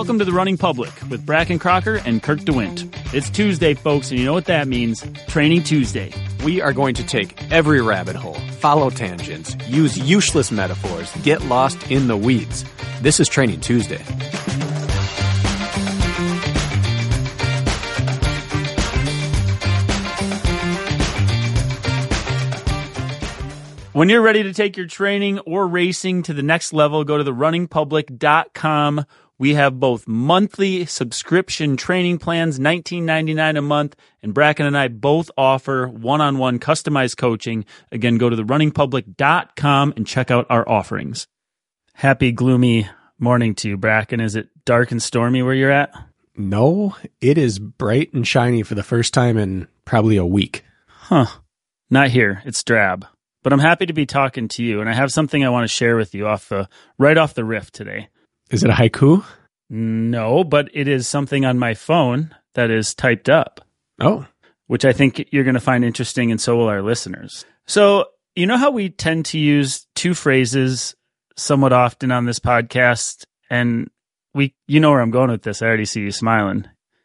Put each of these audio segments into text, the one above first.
Welcome to The Running Public with Bracken Crocker and Kirk DeWint. It's Tuesday, folks, and you know what that means. Training Tuesday. We are going to take every rabbit hole, follow tangents, use useless metaphors, get lost in the weeds. This is Training Tuesday. When you're ready to take your training or racing to the next level, go to therunningpublic.com. We have both monthly subscription training plans, $19.99 a month, and Bracken and I both offer one-on-one customized coaching. Again, go to therunningpublic.com and check out our offerings. Happy, gloomy morning to you, Bracken. Is it dark and stormy where you're at? No, it is bright and shiny for the first time in probably a week. Huh. Not here. It's drab. But I'm happy to be talking to you, and I have something I want to share with you right off the riff today. Is it a haiku? No, but it is something on my phone that is typed up. Oh. Which I think you're going to find interesting, and so will our listeners. So, you know how we tend to use two phrases somewhat often on this podcast, and you know where I'm going with this. I already see you smiling.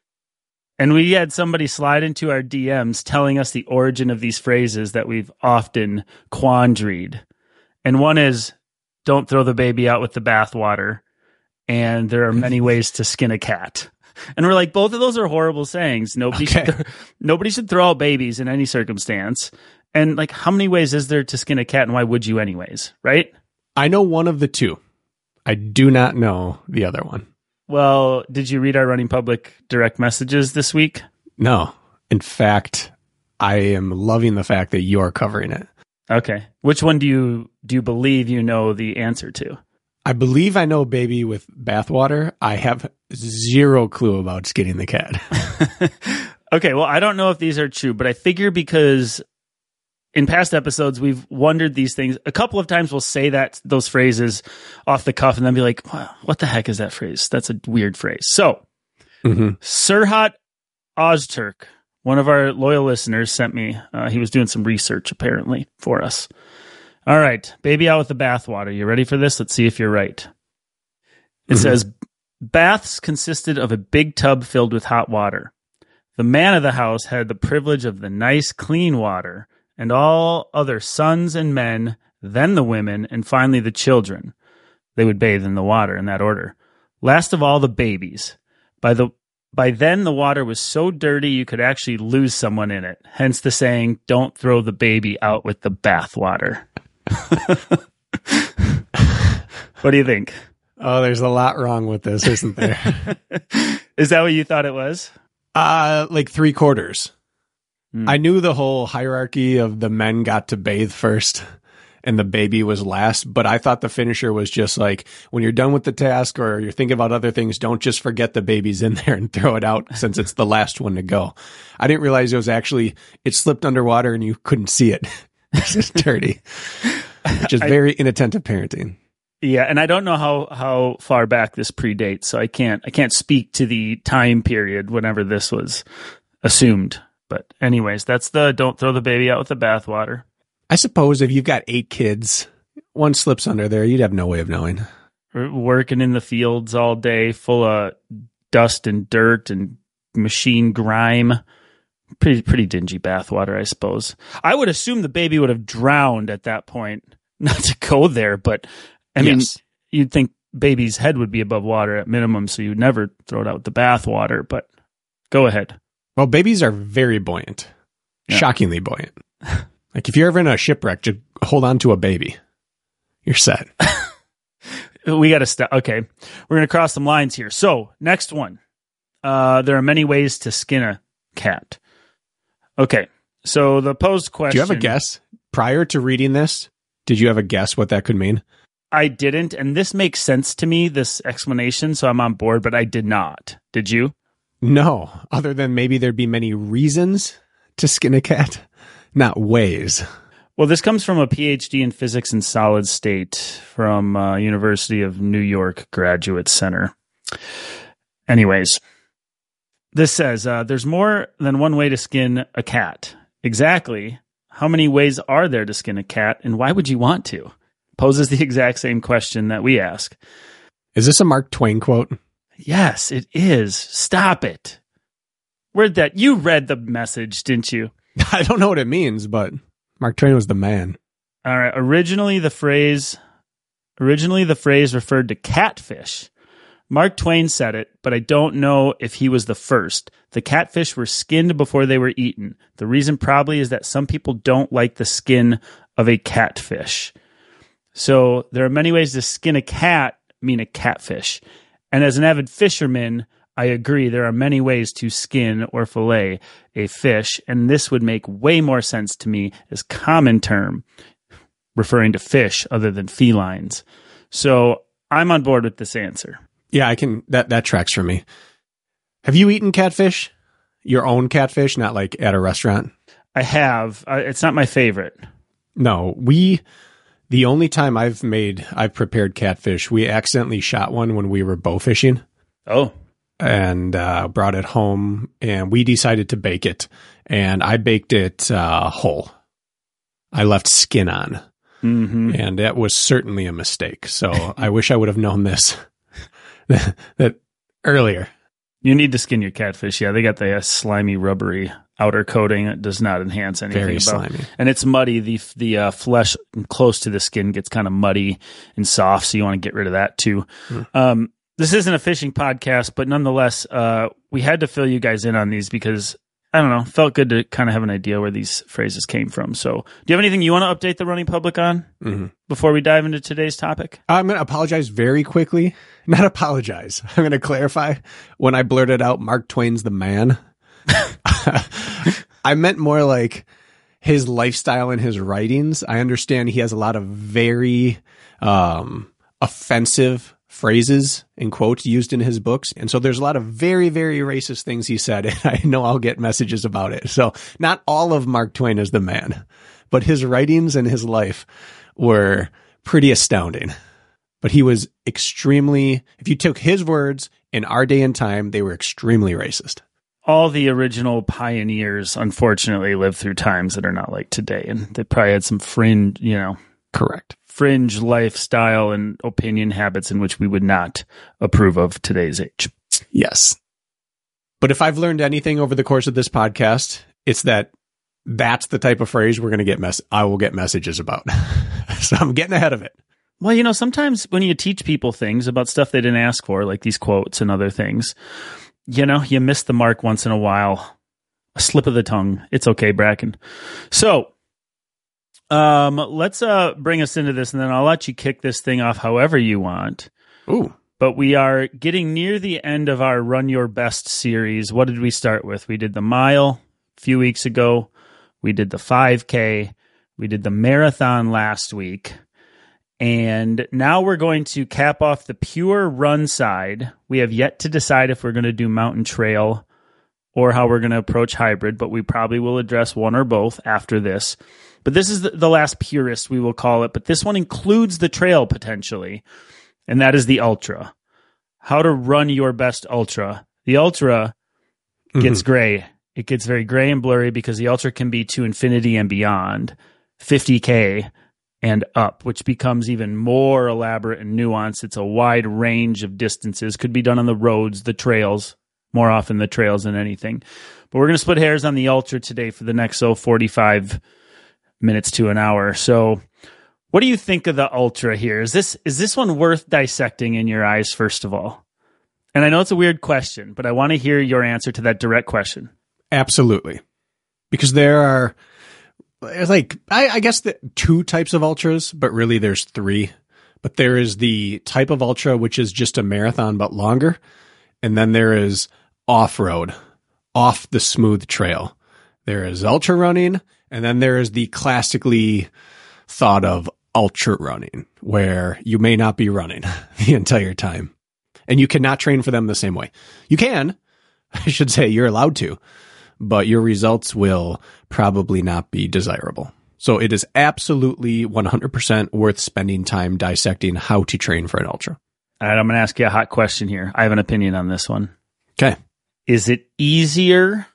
And we had somebody slide into our DMs telling us the origin of these phrases that we've often quandaried. And one is, don't throw the baby out with the bathwater. And there are many ways to skin a cat. And we're like, both of those are horrible sayings. Nobody should throw out babies in any circumstance. And like, how many ways is there to skin a cat, and why would you anyways, right? I know one of the two. I do not know the other one. Well, did you read our Running Public direct messages this week? No. In fact, I am loving the fact that you're covering it. Okay. Which one do you believe you know the answer to? I believe I know baby with bathwater. I have zero clue about skinning the cat. Okay. Well, I don't know if these are true, but I figure because in past episodes, we've wondered these things. A couple of times we'll say those phrases off the cuff and then be like, wow, what the heck is that phrase? That's a weird phrase. So, Serhat Ozturk, one of our loyal listeners, sent me. He was doing some research, apparently, for us. All right. Baby out with the bathwater. You ready for this? Let's see if you're right. It says, baths consisted of a big tub filled with hot water. The man of the house had the privilege of the nice, clean water, and all other sons and men, then the women, and finally the children. They would bathe in the water in that order. Last of all, the babies. By then, the water was so dirty you could actually lose someone in it. Hence the saying, don't throw the baby out with the bathwater. What do you think? Oh, there's a lot wrong with this, isn't there? Is that what you thought it was? Like 3/4. I knew the whole hierarchy of the men got to bathe first and the baby was last, but I thought the finisher was just like, when you're done with the task or you're thinking about other things, don't just forget the baby's in there and throw it out since it's the last one to go. I didn't realize it slipped underwater and you couldn't see it. It's just dirty. Which is very inattentive parenting. Yeah, and I don't know how far back this predates, so I can't speak to the time period whenever this was assumed. But anyways, that's the don't throw the baby out with the bathwater. I suppose if you've got 8 kids, one slips under there, you'd have no way of knowing. Working in the fields all day, full of dust and dirt and machine grime. Pretty dingy bathwater, I suppose. I would assume the baby would have drowned at that point. Not to go there, but I mean, you'd think baby's head would be above water at minimum, so you'd never throw it out with the bathwater, but go ahead. Well, babies are very buoyant. Yeah. Shockingly buoyant. Like if you're ever in a shipwreck, just hold on to a baby. You're set. We got to stop. Okay. We're going to cross some lines here. So next one. There are many ways to skin a cat. Okay. So the posed question. Do you have a guess? Prior to reading this, did you have a guess what that could mean? I didn't. And this makes sense to me, this explanation. So I'm on board, but I did not. Did you? No, other than maybe there'd be many reasons to skin a cat, not ways. Well, this comes from a PhD in physics in solid state from University of New York Graduate Center. Anyways, this says there's more than one way to skin a cat. Exactly how many ways are there to skin a cat, and why would you want to? Poses the exact same question that we ask. Is this a Mark Twain quote? Yes, it is. Stop it. You read the message, didn't you? I don't know what it means, but Mark Twain was the man. All right. Originally the phrase referred to catfish. Mark Twain said it, but I don't know if he was the first. The catfish were skinned before they were eaten. The reason probably is that some people don't like the skin of a catfish. So there are many ways to skin a cat, mean a catfish. And as an avid fisherman, I agree there are many ways to skin or fillet a fish, and this would make way more sense to me as common term, referring to fish other than felines. So I'm on board with this answer. Yeah, that tracks for me. Have you eaten catfish? Your own catfish, not like at a restaurant? I have. It's not my favorite. No, the only time I've prepared catfish, we accidentally shot one when we were bow fishing. Oh. And brought it home, and we decided to bake it. And I baked it whole. I left skin on. Mm-hmm. And that was certainly a mistake. So I wish I would have known this that earlier. You need to skin your catfish. Yeah, they got the slimy, rubbery outer coating. It does not enhance anything. Very slimy. And it's muddy. The flesh close to the skin gets kind of muddy and soft, so you want to get rid of that too. Mm. This isn't a fishing podcast, but nonetheless, we had to fill you guys in on these because, I don't know, felt good to kind of have an idea where these phrases came from. So do you have anything you want to update the running public on before we dive into today's topic? I'm going to apologize very quickly. Not apologize. I'm going to clarify. When I blurted out Mark Twain's the man, I meant more like his lifestyle and his writings. I understand he has a lot of very offensive phrases and quotes used in his books. And so there's a lot of very, very racist things he said. And I know I'll get messages about it. So not all of Mark Twain is the man, but his writings and his life were pretty astounding. But he was extremely, if you took his words in our day and time, they were extremely racist. All the original pioneers, unfortunately, lived through times that are not like today. And they probably had some fringe, Correct. Fringe lifestyle and opinion habits in which we would not approve of today's age. Yes. But if I've learned anything over the course of this podcast, it's that's the type of phrase we're going to I will get messages about. So I'm getting ahead of it. Well, sometimes when you teach people things about stuff they didn't ask for, like these quotes and other things, you miss the mark once in a while. A slip of the tongue. It's okay, Bracken. So, let's bring us into this, and then I'll let you kick this thing off however you want. Ooh. But we are getting near the end of our Run Your Best series. What did we start with? We did the mile a few weeks ago. We did the 5K. We did the marathon last week. And now we're going to cap off the pure run side. We have yet to decide if we're going to do mountain trail or how we're going to approach hybrid, but we probably will address one or both after this. But this is the last purist, we will call it. But this one includes the trail potentially, and that is the ultra. How to run your best ultra. The ultra gets gray. It gets very gray and blurry because the ultra can be to infinity and beyond, 50K and up, which becomes even more elaborate and nuanced. It's a wide range of distances. Could be done on the roads, the trails, more often the trails than anything. But we're going to split hairs on the ultra today for the next 45 minutes to an hour. So what do you think of the ultra here? Is this one worth dissecting in your eyes, first of all? And I know it's a weird question, but I want to hear your answer to that direct question. Absolutely. Because there's I guess the two types of ultras, but really there's three. But there is the type of ultra, which is just a marathon, but longer. And then there is off-road, off the smooth trail. There is ultra running. And then there is the classically thought of ultra running, where you may not be running the entire time. And you cannot train for them the same way. You can, I should say, you're allowed to, but your results will probably not be desirable. So it is absolutely 100% worth spending time dissecting how to train for an ultra. All right, I'm going to ask you a hot question here. I have an opinion on this one. Okay. Is it easier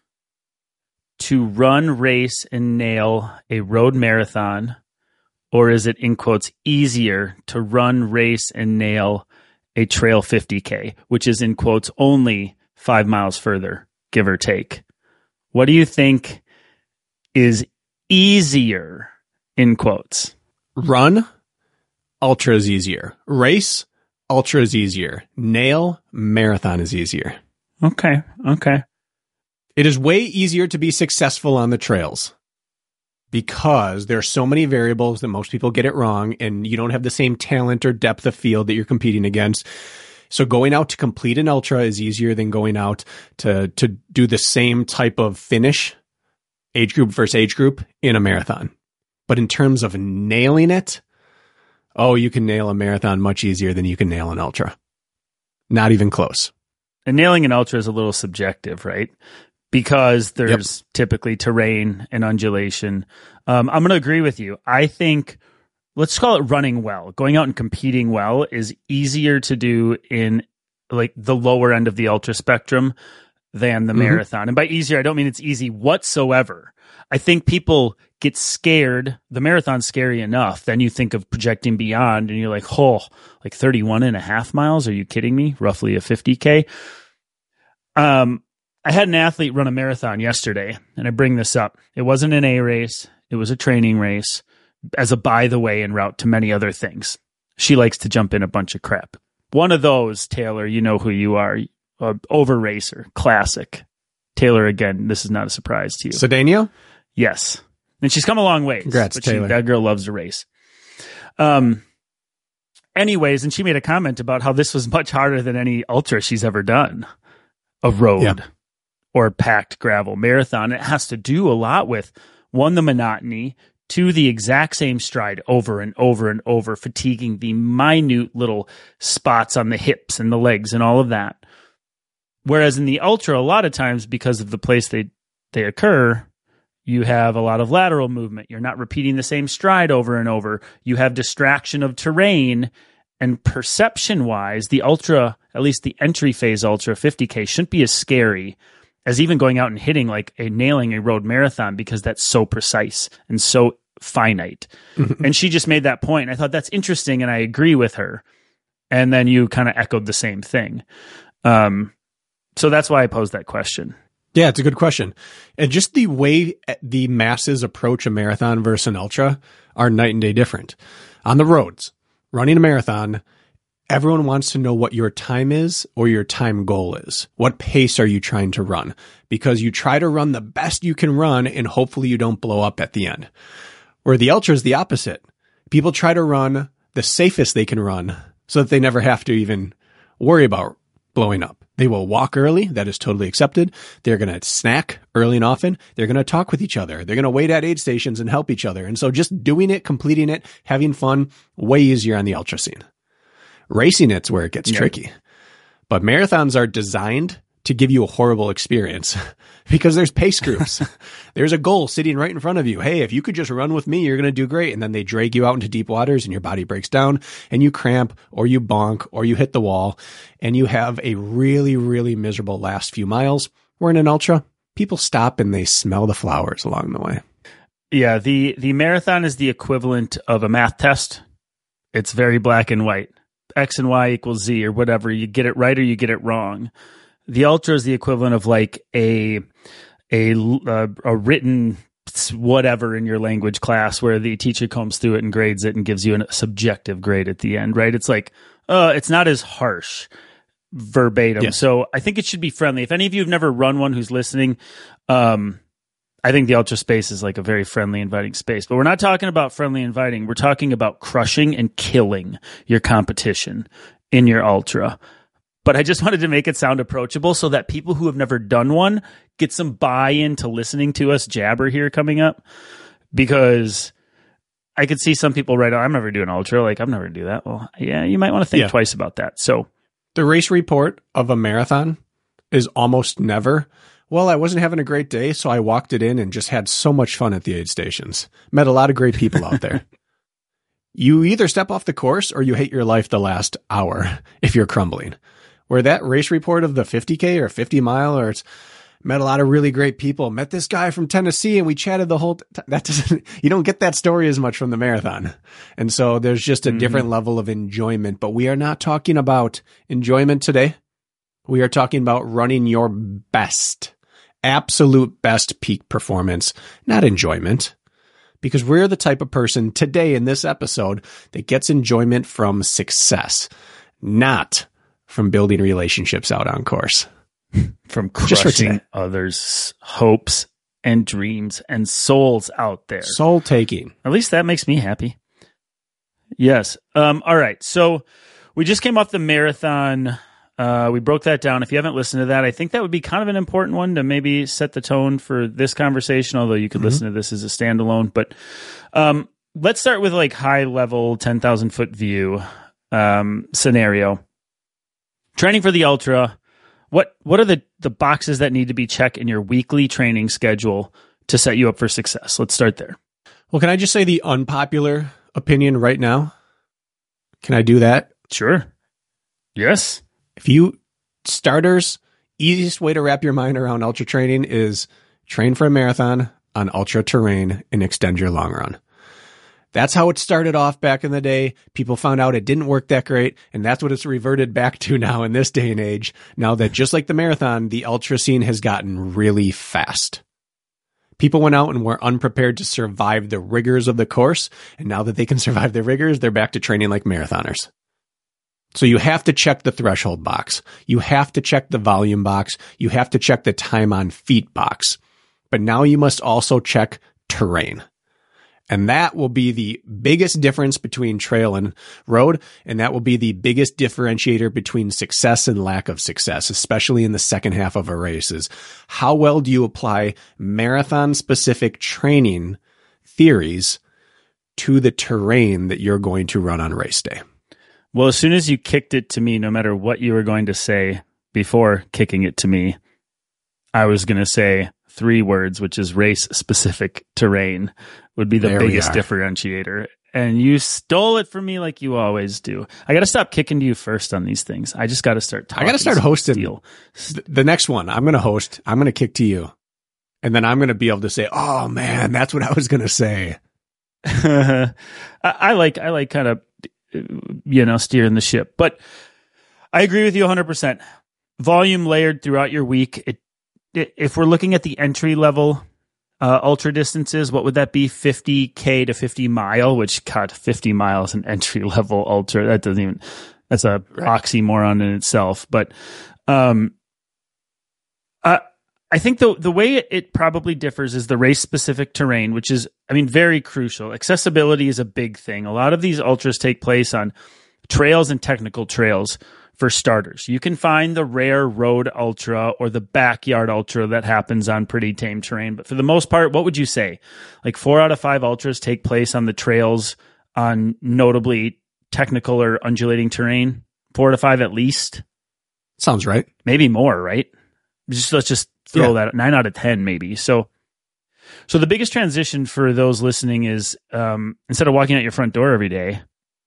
to run, race, and nail a road marathon, or is it, in quotes, easier to run, race, and nail a trail 50K, which is in quotes only 5 miles further, give or take. What do you think is easier in quotes? Run, ultra is easier. Race, ultra is easier. Nail, marathon is easier. Okay. It is way easier to be successful on the trails because there are so many variables that most people get it wrong, and you don't have the same talent or depth of field that you're competing against. So going out to complete an ultra is easier than going out to do the same type of finish, age group versus age group, in a marathon. But in terms of nailing it, you can nail a marathon much easier than you can nail an ultra. Not even close. And nailing an ultra is a little subjective, right? Because there's typically terrain and undulation. I'm going to agree with you. I think, let's call it running well. Going out and competing well is easier to do in like the lower end of the ultra spectrum than the marathon. And by easier, I don't mean it's easy whatsoever. I think people get scared. The marathon's scary enough. Then you think of projecting beyond and you're like, like 31 and a half miles. Are you kidding me? Roughly a 50K. I had an athlete run a marathon yesterday, and I bring this up. It wasn't an A race. It was a training race as a by the way en route to many other things. She likes to jump in a bunch of crap. One of those, Taylor, you know who you are. Over racer, classic. Taylor, again, this is not a surprise to you. Cedeno? Yes. And she's come a long way. Congrats, Taylor. That girl loves to race. Anyways, and she made a comment about how this was much harder than any ultra she's ever done. A road or packed gravel marathon. It has to do a lot with, one, the monotony, two, the exact same stride over and over and over, fatiguing the minute little spots on the hips and the legs and all of that. Whereas in the ultra, a lot of times, because of the place they occur, you have a lot of lateral movement. You're not repeating the same stride over and over. You have distraction of terrain. And perception-wise, the ultra, at least the entry phase ultra 50K, shouldn't be as scary as even going out and hitting like nailing a road marathon, because that's so precise and so finite. And she just made that point. I thought that's interesting, and I agree with her. And then you kind of echoed the same thing. So that's why I posed that question. Yeah, it's a good question. And just the way the masses approach a marathon versus an ultra are night and day different. On the roads, running a marathon, everyone wants to know what your time is or your time goal is. What pace are you trying to run? Because you try to run the best you can run, and hopefully you don't blow up at the end. Where the ultra is the opposite. People try to run the safest they can run so that they never have to even worry about blowing up. They will walk early. That is totally accepted. They're going to snack early and often. They're going to talk with each other. They're going to wait at aid stations and help each other. And so just doing it, completing it, having fun, way easier on the ultra scene. Racing it's where it gets tricky. But marathons are designed to give you a horrible experience because there's pace groups. There's a goal sitting right in front of you. Hey, if you could just run with me, you're going to do great. And then they drag you out into deep waters and your body breaks down and you cramp or you bonk or you hit the wall and you have a really, really miserable last few miles. Where in an ultra, people stop and they smell the flowers along the way. Yeah, the marathon is the equivalent of a math test. It's very black and white. X and Y equals Z or whatever. You get it right or you get it wrong. The ultra is the equivalent of like a written whatever in your language class where the teacher combs through it and grades it and gives you a subjective grade at the end, right? It's like, it's not as harsh verbatim. Yes. So I think it should be friendly. If any of you have never run one who's listening, I think the ultra space is like a very friendly, inviting space. But we're not talking about friendly, inviting. We're talking about crushing and killing your competition in your ultra. But I just wanted to make it sound approachable so that people who have never done one get some buy-in to listening to us jabber here coming up. Because I could see some people right, I'm never doing ultra. Like, I'm never going to do that. Well, yeah, you might want to think twice about that. So the race report of a marathon is almost never, well, I wasn't having a great day, so I walked it in and just had so much fun at the aid stations. Met a lot of great people out there. You either step off the course or you hate your life the last hour if you're crumbling. Where that race report of the 50K or 50 mile, or it's, met a lot of really great people. Met this guy from Tennessee and we chatted the whole time. That doesn't, you don't get that story as much from the marathon. And so there's just a different level of enjoyment, but we are not talking about enjoyment today. We are talking about running your best, absolute best peak performance, not enjoyment. Because we're the type of person today in this episode that gets enjoyment from success, not from building relationships out on course. From crushing others' hopes and dreams and souls out there. Soul taking. At least that makes me happy. Yes. All right. So we just came off the marathon. We broke that down. If you haven't listened to that, I think that would be kind of an important one to maybe set the tone for this conversation, although you could listen to this as a standalone. But let's start with like high level 10,000 foot view scenario. Training for the ultra. What are the boxes that need to be checked in your weekly training schedule to set you up for success? Let's start there. Well, can I just say the unpopular opinion right now? Can I do that? Sure. Yes. If you starters, easiest way to wrap your mind around ultra training is train for a marathon on ultra terrain and extend your long run. That's how it started off back in the day. People found out it didn't work that great, and that's what it's reverted back to now in this day and age. Now that just like the marathon, the ultra scene has gotten really fast. People went out and were unprepared to survive the rigors of the course, and now that they can survive the rigors, they're back to training like marathoners. So you have to check the threshold box. You have to check the volume box. You have to check the time on feet box. But now you must also check terrain. And that will be the biggest difference between trail and road. And that will be the biggest differentiator between success and lack of success, especially in the second half of a race, is how well do you apply marathon specific training theories to the terrain that you're going to run on race day. Well, as soon as you kicked it to me, no matter what you were going to say before kicking it to me, I was going to say 3 words, which is race-specific terrain would be the biggest differentiator. And you stole it from me like you always do. I got to stop kicking to you first on these things. I just got to start talking. I got to start hosting. The next one, I'm going to host. I'm going to kick to you. And then I'm going to be able to say, oh, man, that's what I was going to say. I like kind of, steering the ship. But I agree with you 100%. Volume layered throughout your week. If we're looking at the entry level ultra distances, what would that be? 50K to 50 mile, which got 50 miles an entry level ultra. That doesn't even, that's a oxymoron in itself. But I think the way it probably differs is the race specific terrain, which is, very crucial. Accessibility is a big thing. A lot of these ultras take place on trails and technical trails. For starters, you can find the rare road ultra or the backyard ultra that happens on pretty tame terrain. But for the most part, what would you say? Like 4 out of 5 ultras take place on the trails on notably technical or undulating terrain. 4 out of 5 at least. Sounds right. Maybe more, right? Let's just throw that 9 out of 10 maybe. So the biggest transition for those listening is instead of walking out your front door every day,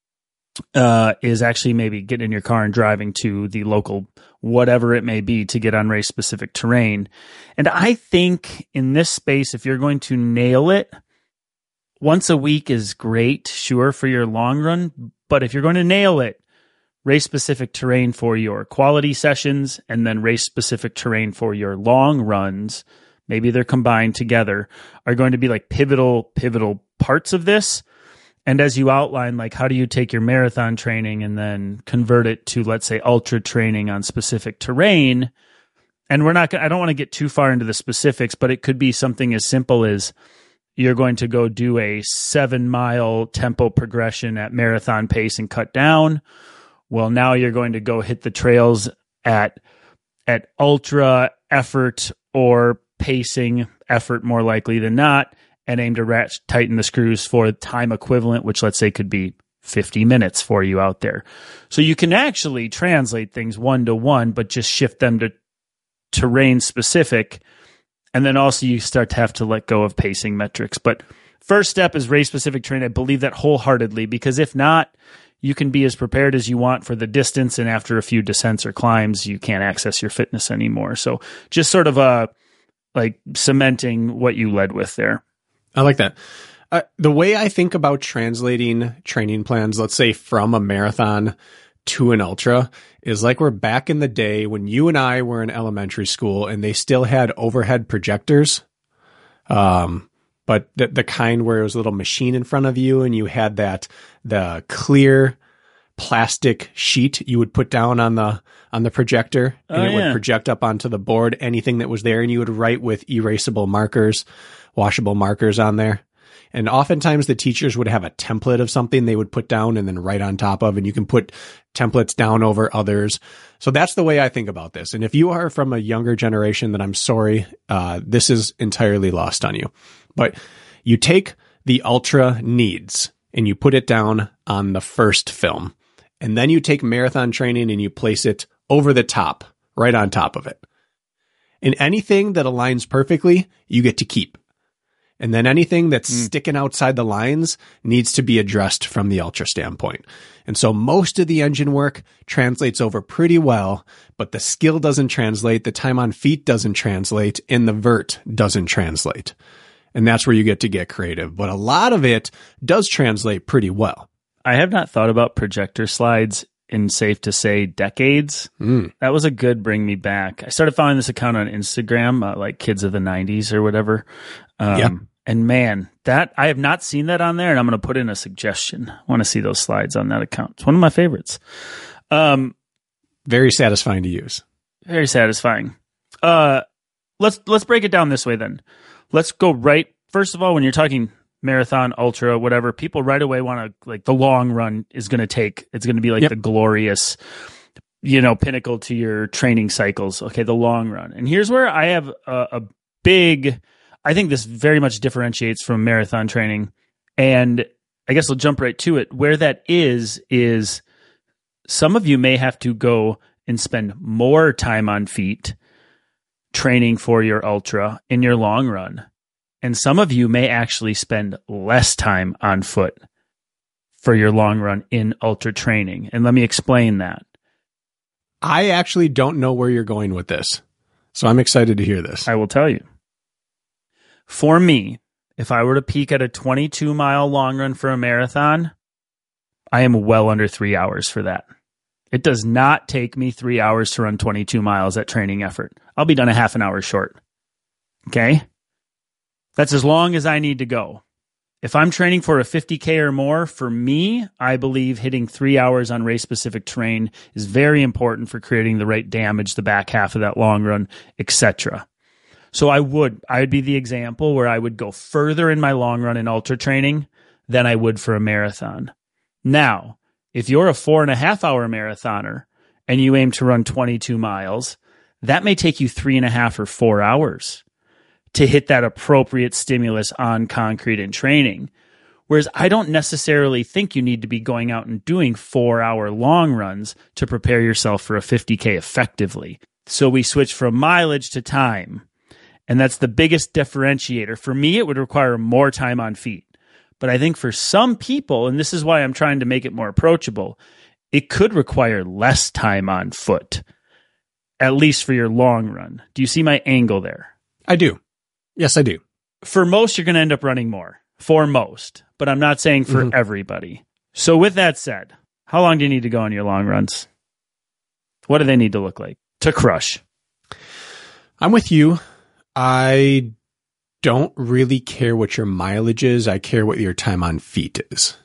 is actually maybe getting in your car and driving to the local, whatever it may be, to get on race specific terrain. And I think in this space, if you're going to nail it, once a week is great, sure, for your long run. But if you're going to nail it, race specific terrain for your quality sessions and then race specific terrain for your long runs, maybe they're combined together, are going to be like pivotal parts of this. And as you outline, like, how do you take your marathon training and then convert it to, let's say, ultra training on specific terrain? And I don't want to get too far into the specifics, but it could be something as simple as you're going to go do a 7-mile tempo progression at marathon pace and cut down. Well, now you're going to go hit the trails at ultra effort or pacing effort, more likely than not, and aim to tighten the screws for time equivalent, which let's say could be 50 minutes for you out there. So you can actually translate things 1-to-1, but just shift them to terrain specific. And then also you start to have to let go of pacing metrics. But first step is race specific training. I believe that wholeheartedly, because if not, you can be as prepared as you want for the distance. And after a few descents or climbs, you can't access your fitness anymore. So just sort of like cementing what you led with there. I like that. The way I think about translating training plans, let's say from a marathon to an ultra, is like we're back in the day when you and I were in elementary school and they still had overhead projectors. But the kind where it was a little machine in front of you and you had the clear plastic sheet you would put down on the projector, and it would project up onto the board anything that was there, and you would write with erasable markers, washable markers on there. And oftentimes the teachers would have a template of something they would put down and then write on top of, and you can put templates down over others. So that's the way I think about this. And if you are from a younger generation, then I'm sorry, this is entirely lost on you. But you take the ultra needs and you put it down on the first film. And then you take marathon training and you place it over the top, right on top of it. And anything that aligns perfectly, you get to keep. And then anything that's sticking outside the lines needs to be addressed from the ultra standpoint. And so most of the engine work translates over pretty well, but the skill doesn't translate, the time on feet doesn't translate, and the vert doesn't translate. And that's where you get to get creative. But a lot of it does translate pretty well. I have not thought about projector slides in, safe to say, decades. That was a good bring me back. I started following this account on Instagram, like Kids of the 90s or whatever. And man, that I have not seen that on there, and I'm going to put in a suggestion. I want to see those slides on that account. It's one of my favorites. Very satisfying to use. Very satisfying. Let's break it down this way then. Let's go right. First of all, when you're talking marathon, ultra, whatever, people right away want to, like, the long run is going to take, it's going to be like the glorious, pinnacle to your training cycles. Okay, the long run. And here's where I have a big, I think this very much differentiates from marathon training. And I guess I'll jump right to it. Where that is some of you may have to go and spend more time on feet training for your ultra in your long run. And some of you may actually spend less time on foot for your long run in ultra training. And let me explain that. I actually don't know where you're going with this, so I'm excited to hear this. I will tell you. For me, if I were to peak at a 22-mile long run for a marathon, I am well under 3 hours for that. It does not take me 3 hours to run 22 miles at training effort. I'll be done a half an hour short. Okay? That's as long as I need to go. If I'm training for a 50K or more, for me, I believe hitting 3 hours on race-specific terrain is very important for creating the right damage, the back half of that long run, etc. So I'd be the example where I would go further in my long run in ultra training than I would for a marathon. Now, if you're a 4.5 hour marathoner and you aim to run 22 miles, that may take you 3.5 or 4 hours to hit that appropriate stimulus on concrete in training. Whereas I don't necessarily think you need to be going out and doing 4-hour long runs to prepare yourself for a 50K effectively. So we switch from mileage to time. And that's the biggest differentiator. For me, it would require more time on feet. But I think for some people, and this is why I'm trying to make it more approachable, it could require less time on foot, at least for your long run. Do you see my angle there? I do. Yes, I do. For most, you're going to end up running more. For most. But I'm not saying for everybody. So with that said, how long do you need to go on your long runs? What do they need to look like to crush? I'm with you. I don't really care what your mileage is. I care what your time on feet is.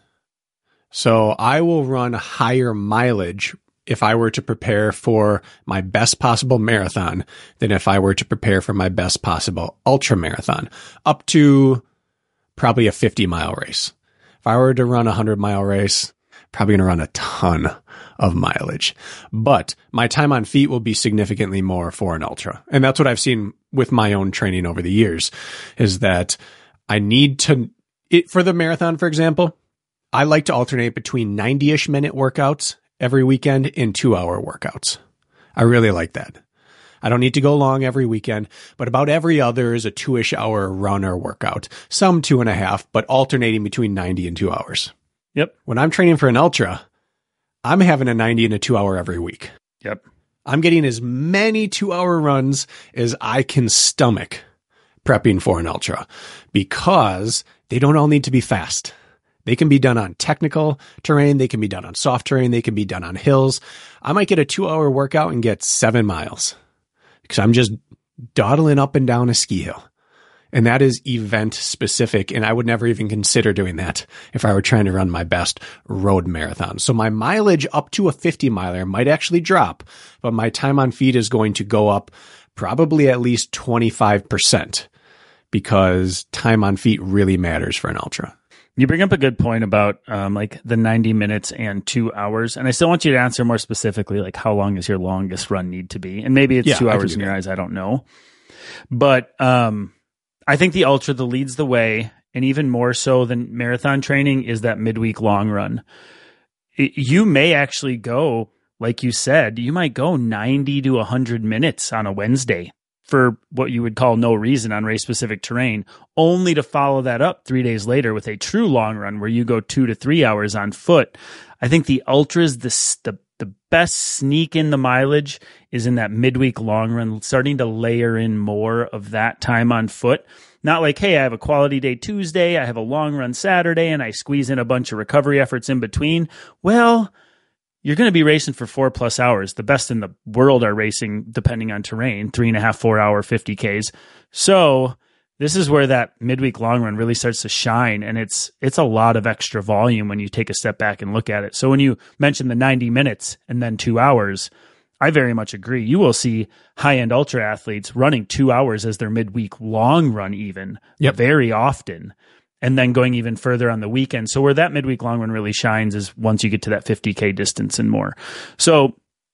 So I will run higher mileage if I were to prepare for my best possible marathon than if I were to prepare for my best possible ultra marathon, up to probably a 50-mile race. If I were to run a 100-mile race, probably going to run a ton of mileage. But my time on feet will be significantly more for an ultra. And that's what I've seen with my own training over the years, is that I need to, for the marathon, for example, I like to alternate between 90-ish minute workouts every weekend and 2-hour workouts. I really like that. I don't need to go long every weekend, but about every other is a 2-ish hour run or workout. Some 2.5, but alternating between 90 and 2 hours. Yep. When I'm training for an ultra, I'm having a 90 and a 2 hour every week. Yep. I'm getting as many 2-hour runs as I can stomach prepping for an ultra, because they don't all need to be fast. They can be done on technical terrain. They can be done on soft terrain. They can be done on hills. I might get a 2-hour workout and get 7 miles because I'm just dawdling up and down a ski hill. And that is event specific. And I would never even consider doing that if I were trying to run my best road marathon. So my mileage up to a 50 miler might actually drop, but my time on feet is going to go up probably at least 25%, because time on feet really matters for an ultra. You bring up a good point about like the 90 minutes and 2 hours. And I still want you to answer more specifically, like how long does your longest run need to be? And maybe it's 2 hours in your eyes. I don't know. But I think the ultra that leads the way, and even more so than marathon training, is that midweek long run. You may actually go, like you said, you might go 90 to 100 minutes on a Wednesday for what you would call no reason on race-specific terrain, only to follow that up 3 days later with a true long run where you go 2 to 3 hours on foot. I think the ultras, the best sneak in the mileage is in that midweek long run, starting to layer in more of that time on foot. Not like, hey, I have a quality day Tuesday, I have a long run Saturday, and I squeeze in a bunch of recovery efforts in between. Well, you're going to be racing for 4+ hours. The best in the world are racing, depending on terrain, 3.5, 4 hour 50Ks. So this is where that midweek long run really starts to shine. And it's a lot of extra volume when you take a step back and look at it. So when you mention the 90 minutes and then 2 hours, I very much agree. You will see high-end ultra athletes running 2 hours as their midweek long run even very often. And then going even further on the weekend. So where that midweek long run really shines is once you get to that 50K distance and more. So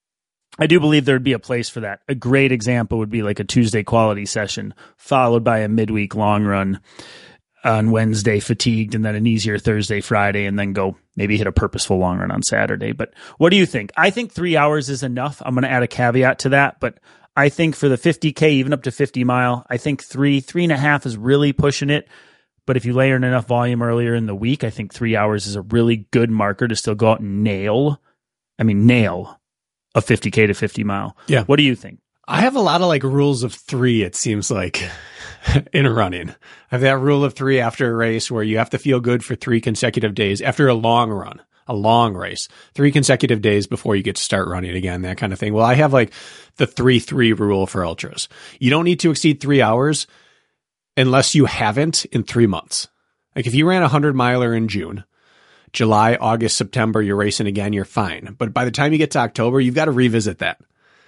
I do believe there'd be a place for that. A great example would be like a Tuesday quality session followed by a midweek long run on Wednesday fatigued, and then an easier Thursday, Friday, and then go maybe hit a purposeful long run on Saturday. But what do you think? I think 3 hours is enough. I'm going to add a caveat to that, but I think for the 50K, even up to 50 mile, I think 3.5 is really pushing it. But if you layer in enough volume earlier in the week, I think 3 hours is a really good marker to still go out and nail a 50K to 50 mile. Yeah. What do you think? I have a lot of like rules of 3, it seems like, in running. I have that rule of 3 after a race where you have to feel good for 3 consecutive days after a long run, a long race, 3 consecutive days before you get to start running again, that kind of thing. Well, I have like the 3-3 rule for ultras. You don't need to exceed 3 hours unless you haven't in 3 months. Like if you ran a 100-miler in June, July, August, September, you're racing again, you're fine. But by the time you get to October, you've got to revisit that.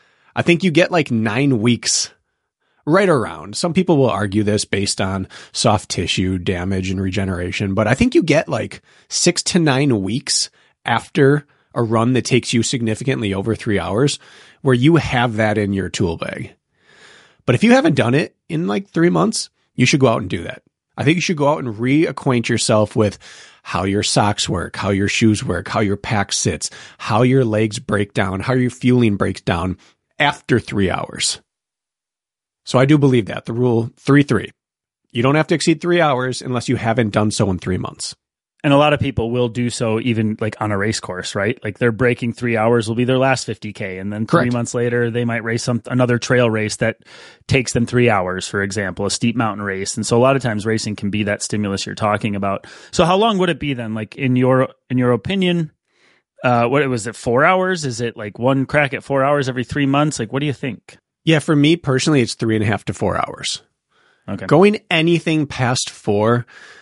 I think you get like 9 weeks right around. Some people will argue this based on soft tissue damage and regeneration, but I think you get like 6 to 9 weeks after a run that takes you significantly over 3 hours where you have that in your tool bag. But if you haven't done it in like 3 months, you should go out and do that. I think you should go out and reacquaint yourself with how your socks work, how your shoes work, how your pack sits, how your legs break down, how your fueling breaks down after 3 hours. So I do believe that, the rule 3-3. You don't have to exceed 3 hours unless you haven't done so in 3 months. And a lot of people will do so even like on a race course, right? Like their breaking 3 hours will be their last 50K. And then 3 months later, they might race another trail race that takes them 3 hours, for example, a steep mountain race. And so a lot of times racing can be that stimulus you're talking about. So how long would it be then? Like in your opinion, what was it, 4 hours? Is it like one crack at 4 hours every 3 months? Like, what do you think? Yeah, for me personally, it's 3.5 to 4 hours. Okay. Going anything past 4,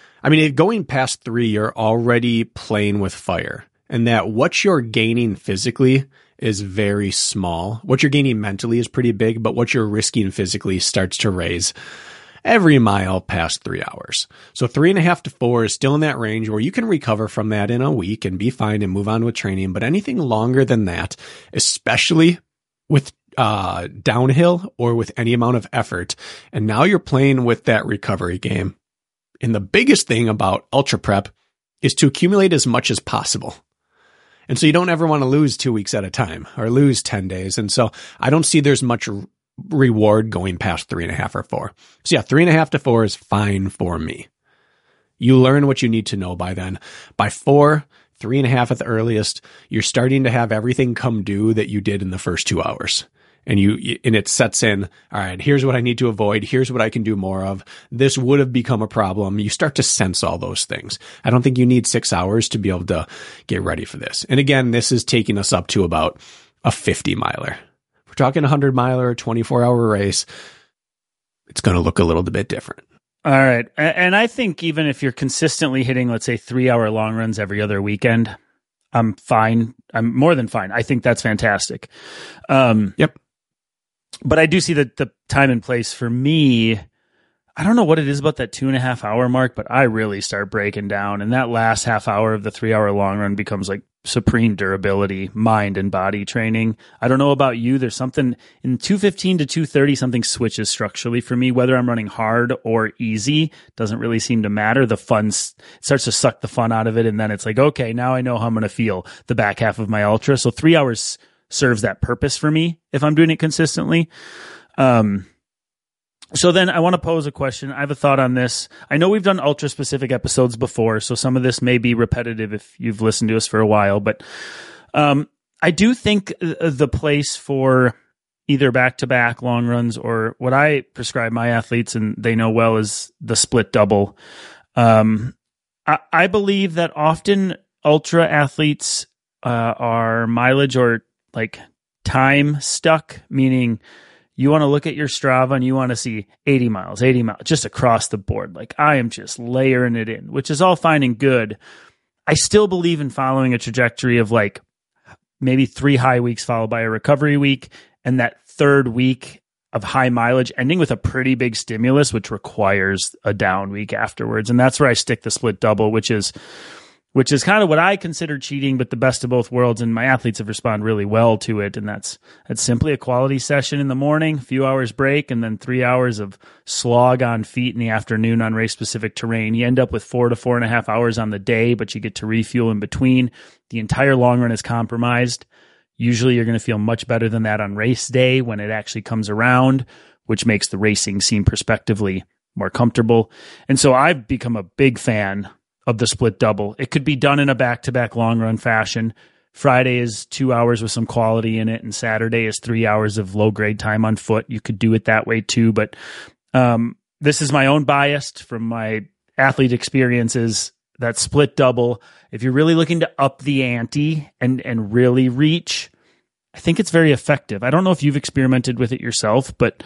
going past 3, you're already playing with fire. And that what you're gaining physically is very small. What you're gaining mentally is pretty big, but what you're risking physically starts to raise every mile past 3 hours. So 3.5 to 4 is still in that range where you can recover from that in a week and be fine and move on with training. But anything longer than that, especially with downhill or with any amount of effort, and now you're playing with that recovery game. And the biggest thing about ultra prep is to accumulate as much as possible. And so you don't ever want to lose 2 weeks at a time or lose 10 days. And so I don't see there's much reward going past 3.5 or 4. So yeah, 3.5 to 4 is fine for me. You learn what you need to know by then. By 4, 3.5 at the earliest, you're starting to have everything come due that you did in the first 2 hours. and it sets in, all right, here's what I need to avoid. Here's what I can do more of. This would have become a problem. You start to sense all those things. I don't think you need 6 hours to be able to get ready for this. And again, this is taking us up to about a 50 miler. If we're talking 100 miler, 24-hour race, it's going to look a little bit different. All right. And I think even if you're consistently hitting, let's say 3-hour long runs every other weekend, I'm fine. I'm more than fine. I think that's fantastic. Yep. But I do see that the time and place for me, I don't know what it is about that 2.5 hour mark, but I really start breaking down. And that last half hour of the 3-hour long run becomes like supreme durability, mind and body training. I don't know about you. There's something in 2:15 to 2:30, something switches structurally for me, whether I'm running hard or easy, doesn't really seem to matter. The fun starts to suck the fun out of it. And then it's like, okay, now I know how I'm going to feel the back half of my ultra. So 3 hours serves that purpose for me if I'm doing it consistently. So then I want to pose a question. I have a thought on this. I know we've done ultra specific episodes before, so some of this may be repetitive if you've listened to us for a while, but I do think the place for either back-to-back long runs or what I prescribe my athletes, and they know well, is the split double. I believe that often ultra athletes are mileage or like time stuck, meaning you want to look at your Strava and you want to see 80 miles, just across the board. Like I am just layering it in, which is all fine and good. I still believe in following a trajectory of like maybe 3 high weeks followed by a recovery week. And that third week of high mileage ending with a pretty big stimulus, which requires a down week afterwards. And that's where I stick the split double, which is kind of what I consider cheating, but the best of both worlds. And my athletes have responded really well to it. And that's simply a quality session in the morning, a few hours break, and then 3 hours of slog on feet in the afternoon on race specific terrain. You end up with 4 to 4.5 hours on the day, but you get to refuel in between. The entire long run is compromised. Usually you're going to feel much better than that on race day when it actually comes around, which makes the racing seem prospectively more comfortable. And so I've become a big fan of the split double. It could be done in a back-to-back long run fashion. Friday is 2 hours with some quality in it, and Saturday is 3 hours of low grade time on foot. You could do it that way too, but this is my own bias from my athlete experiences. That split double, if you're really looking to up the ante and really reach, I think it's very effective. I don't know if you've experimented with it yourself, but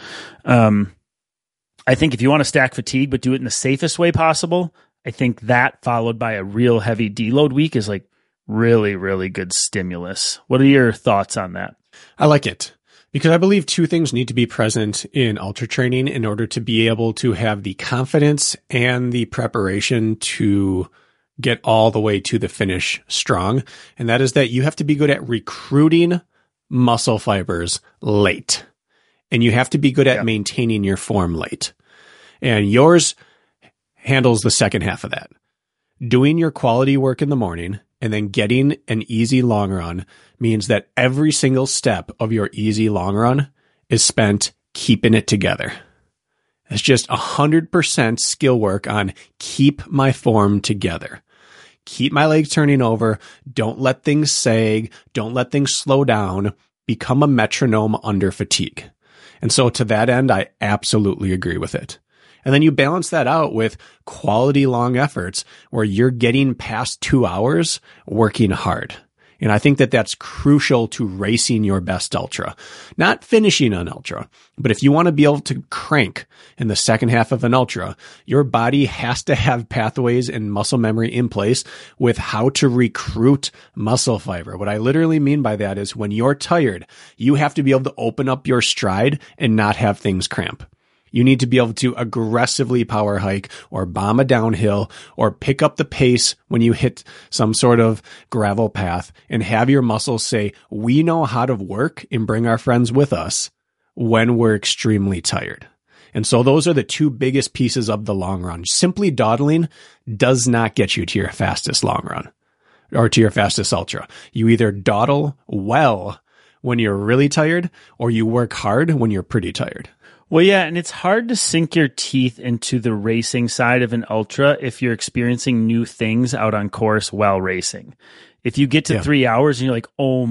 I think if you want to stack fatigue but do it in the safest way possible, I think that followed by a real heavy deload week is like really, really good stimulus. What are your thoughts on that? I like it because I believe two things need to be present in ultra training in order to be able to have the confidence and the preparation to get all the way to the finish strong. And that is that you have to be good at recruiting muscle fibers late, and you have to be good at maintaining your form late. And yours handles the second half of that. Doing your quality work in the morning and then getting an easy long run means that every single step of your easy long run is spent keeping it together. It's just 100% skill work on keep my form together. Keep my legs turning over. Don't let things sag. Don't let things slow down. Become a metronome under fatigue. And so to that end, I absolutely agree with it. And then you balance that out with quality long efforts where you're getting past 2 hours working hard. And I think that that's crucial to racing your best ultra, not finishing an ultra. But if you want to be able to crank in the second half of an ultra, your body has to have pathways and muscle memory in place with how to recruit muscle fiber. What I literally mean by that is when you're tired, you have to be able to open up your stride and not have things cramp. You need to be able to aggressively power hike or bomb a downhill or pick up the pace when you hit some sort of gravel path and have your muscles say, we know how to work and bring our friends with us when we're extremely tired. And so those are the two biggest pieces of the long run. Simply dawdling does not get you to your fastest long run or to your fastest ultra. You either dawdle well when you're really tired or you work hard when you're pretty tired. Well, yeah, and it's hard to sink your teeth into the racing side of an ultra if you're experiencing new things out on course while racing. If you get to 3 hours and you're like, oh my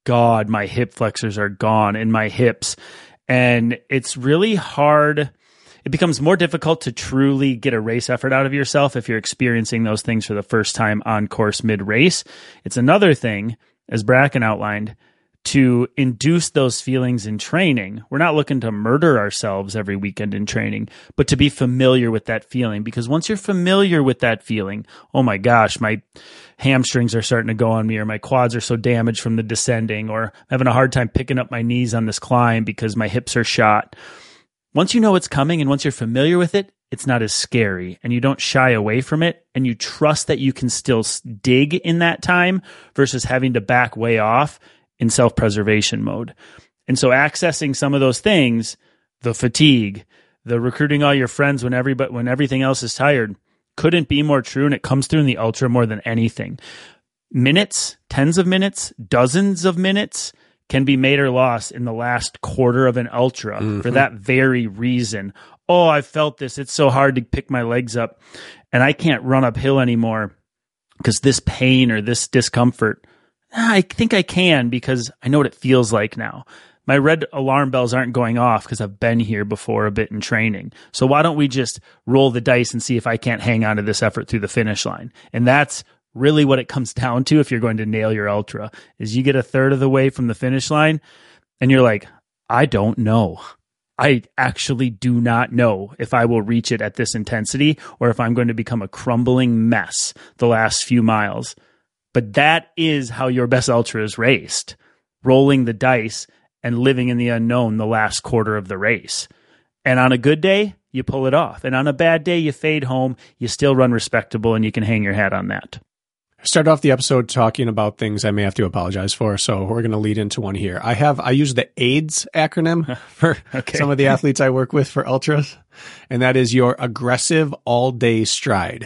God, my hip flexors are gone in my hips. And it's really hard. It becomes more difficult to truly get a race effort out of yourself if you're experiencing those things for the first time on course mid-race. It's another thing, as Bracken outlined, to induce those feelings in training. We're not looking to murder ourselves every weekend in training, but to be familiar with that feeling. Because once you're familiar with that feeling, oh my gosh, my hamstrings are starting to go on me, or my quads are so damaged from the descending, or I'm having a hard time picking up my knees on this climb because my hips are shot. Once you know it's coming and once you're familiar with it, it's not as scary and you don't shy away from it, and you trust that you can still dig in that time versus having to back way off in self-preservation mode. And so accessing some of those things, the fatigue, the recruiting all your friends when everything else is tired, couldn't be more true. And it comes through in the ultra more than anything. Minutes, tens of minutes, dozens of minutes can be made or lost in the last quarter of an ultra for that very reason. Oh, I felt this. It's so hard to pick my legs up and I can't run uphill anymore because this pain or this discomfort. I think I can because I know what it feels like now. My red alarm bells aren't going off because I've been here before a bit in training. So why don't we just roll the dice and see if I can't hang on to this effort through the finish line? And that's really what it comes down to if you're going to nail your ultra, is you get a third of the way from the finish line and you're like, I don't know. I actually do not know if I will reach it at this intensity or if I'm going to become a crumbling mess the last few miles. But that is how your best ultra is raced, rolling the dice and living in the unknown the last quarter of the race. And on a good day, you pull it off. And on a bad day, you fade home, you still run respectable, and you can hang your hat on that. I started off the episode talking about things I may have to apologize for, so we're going to lead into one here. I use the AIDS acronym for some of the athletes I work with for ultras, and that is your aggressive all-day stride.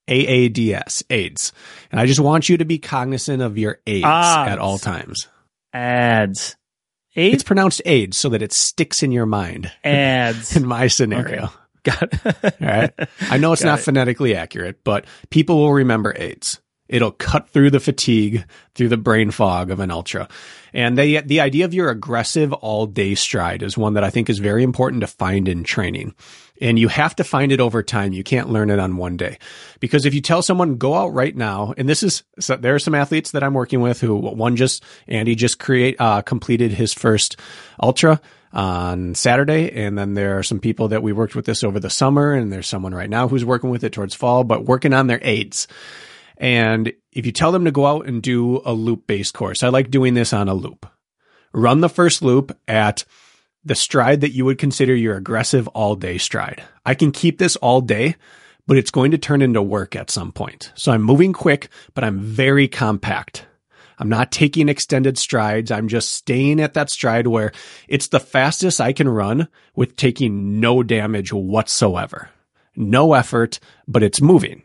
AADS, AIDS. And I just want you to be cognizant of your AIDS at all times. AIDS. AIDS? It's pronounced AIDS so that it sticks in your mind. AIDS. In my scenario. Okay. Got it. All right. I know it's not phonetically accurate, but people will remember AIDS. It'll cut through the fatigue, through the brain fog of an ultra. And the idea of your aggressive all-day stride is one that I think is very important to find in training. And you have to find it over time. You can't learn it on one day. Because if you tell someone, go out right now, and there are some athletes that I'm working with who Andy just completed his first ultra on Saturday. And then there are some people that we worked with this over the summer, and there's someone right now who's working with it towards fall, but working on their AIDS. And if you tell them to go out and do a loop-based course, I like doing this on a loop. Run the first loop at the stride that you would consider your aggressive all-day stride. I can keep this all day, but it's going to turn into work at some point. So I'm moving quick, but I'm very compact. I'm not taking extended strides. I'm just staying at that stride where it's the fastest I can run with taking no damage whatsoever. No effort, but it's moving.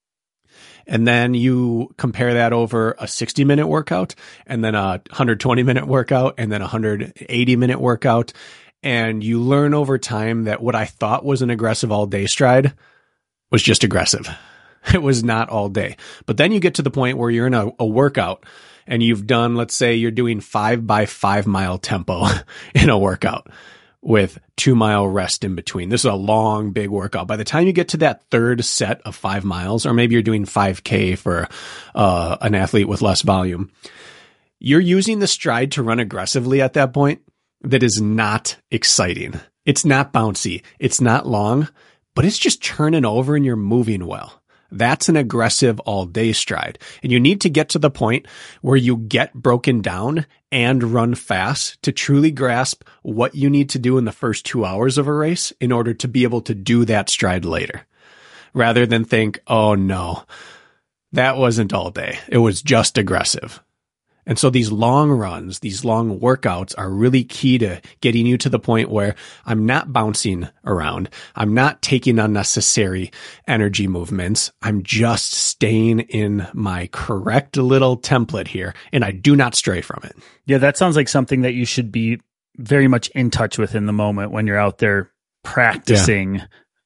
And then you compare that over a 60-minute workout and then a 120-minute workout and then a 180-minute workout. And you learn over time that what I thought was an aggressive all-day stride was just aggressive. It was not all day. But then you get to the point where you're in a workout and you've done, let's say you're doing 5 by 5 mile tempo in a workout with 2 mile rest in between. This is a long, big workout. By the time you get to that third set of 5 miles, or maybe you're doing 5K for an athlete with less volume, you're using the stride to run aggressively at that point. That is not exciting. It's not bouncy. It's not long, but it's just turning over and you're moving well. That's an aggressive all-day stride. And you need to get to the point where you get broken down and run fast to truly grasp what you need to do in the first 2 hours of a race in order to be able to do that stride later. Rather than think, oh no, that wasn't all day. It was just aggressive. And so these long runs, these long workouts are really key to getting you to the point where I'm not bouncing around. I'm not taking unnecessary energy movements. I'm just staying in my correct little template here, and I do not stray from it. Yeah, that sounds like something that you should be very much in touch with in the moment when you're out there practicing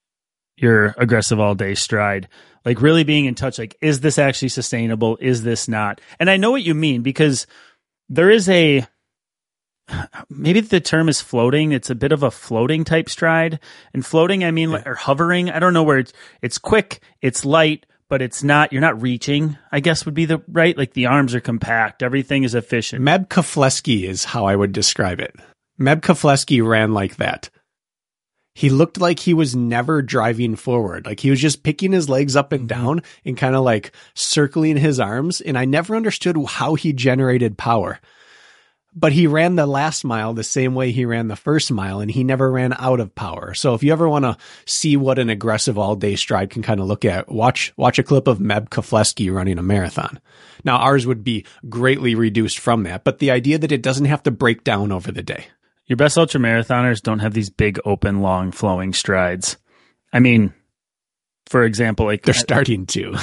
your aggressive all-day stride. Like really being in touch, like, is this actually sustainable? Is this not? And I know what you mean, because there is maybe the term is floating. It's a bit of a floating type stride. And floating, I mean, or hovering. I don't know where it's quick, it's light, but you're not reaching, I guess would be the right. Like the arms are compact. Everything is efficient. Meb Keflezighi is how I would describe it. Meb Keflezighi ran like that. He looked like he was never driving forward. Like he was just picking his legs up and down and kind of like circling his arms. And I never understood how he generated power. But he ran the last mile the same way he ran the first mile, and he never ran out of power. So if you ever want to see what an aggressive all-day stride can kind of look at, watch a clip of Meb Keflezighi running a marathon. Now, ours would be greatly reduced from that, but the idea that it doesn't have to break down over the day. Your best ultramarathoners don't have these big, open, long, flowing strides. I mean, for example, like they're starting to.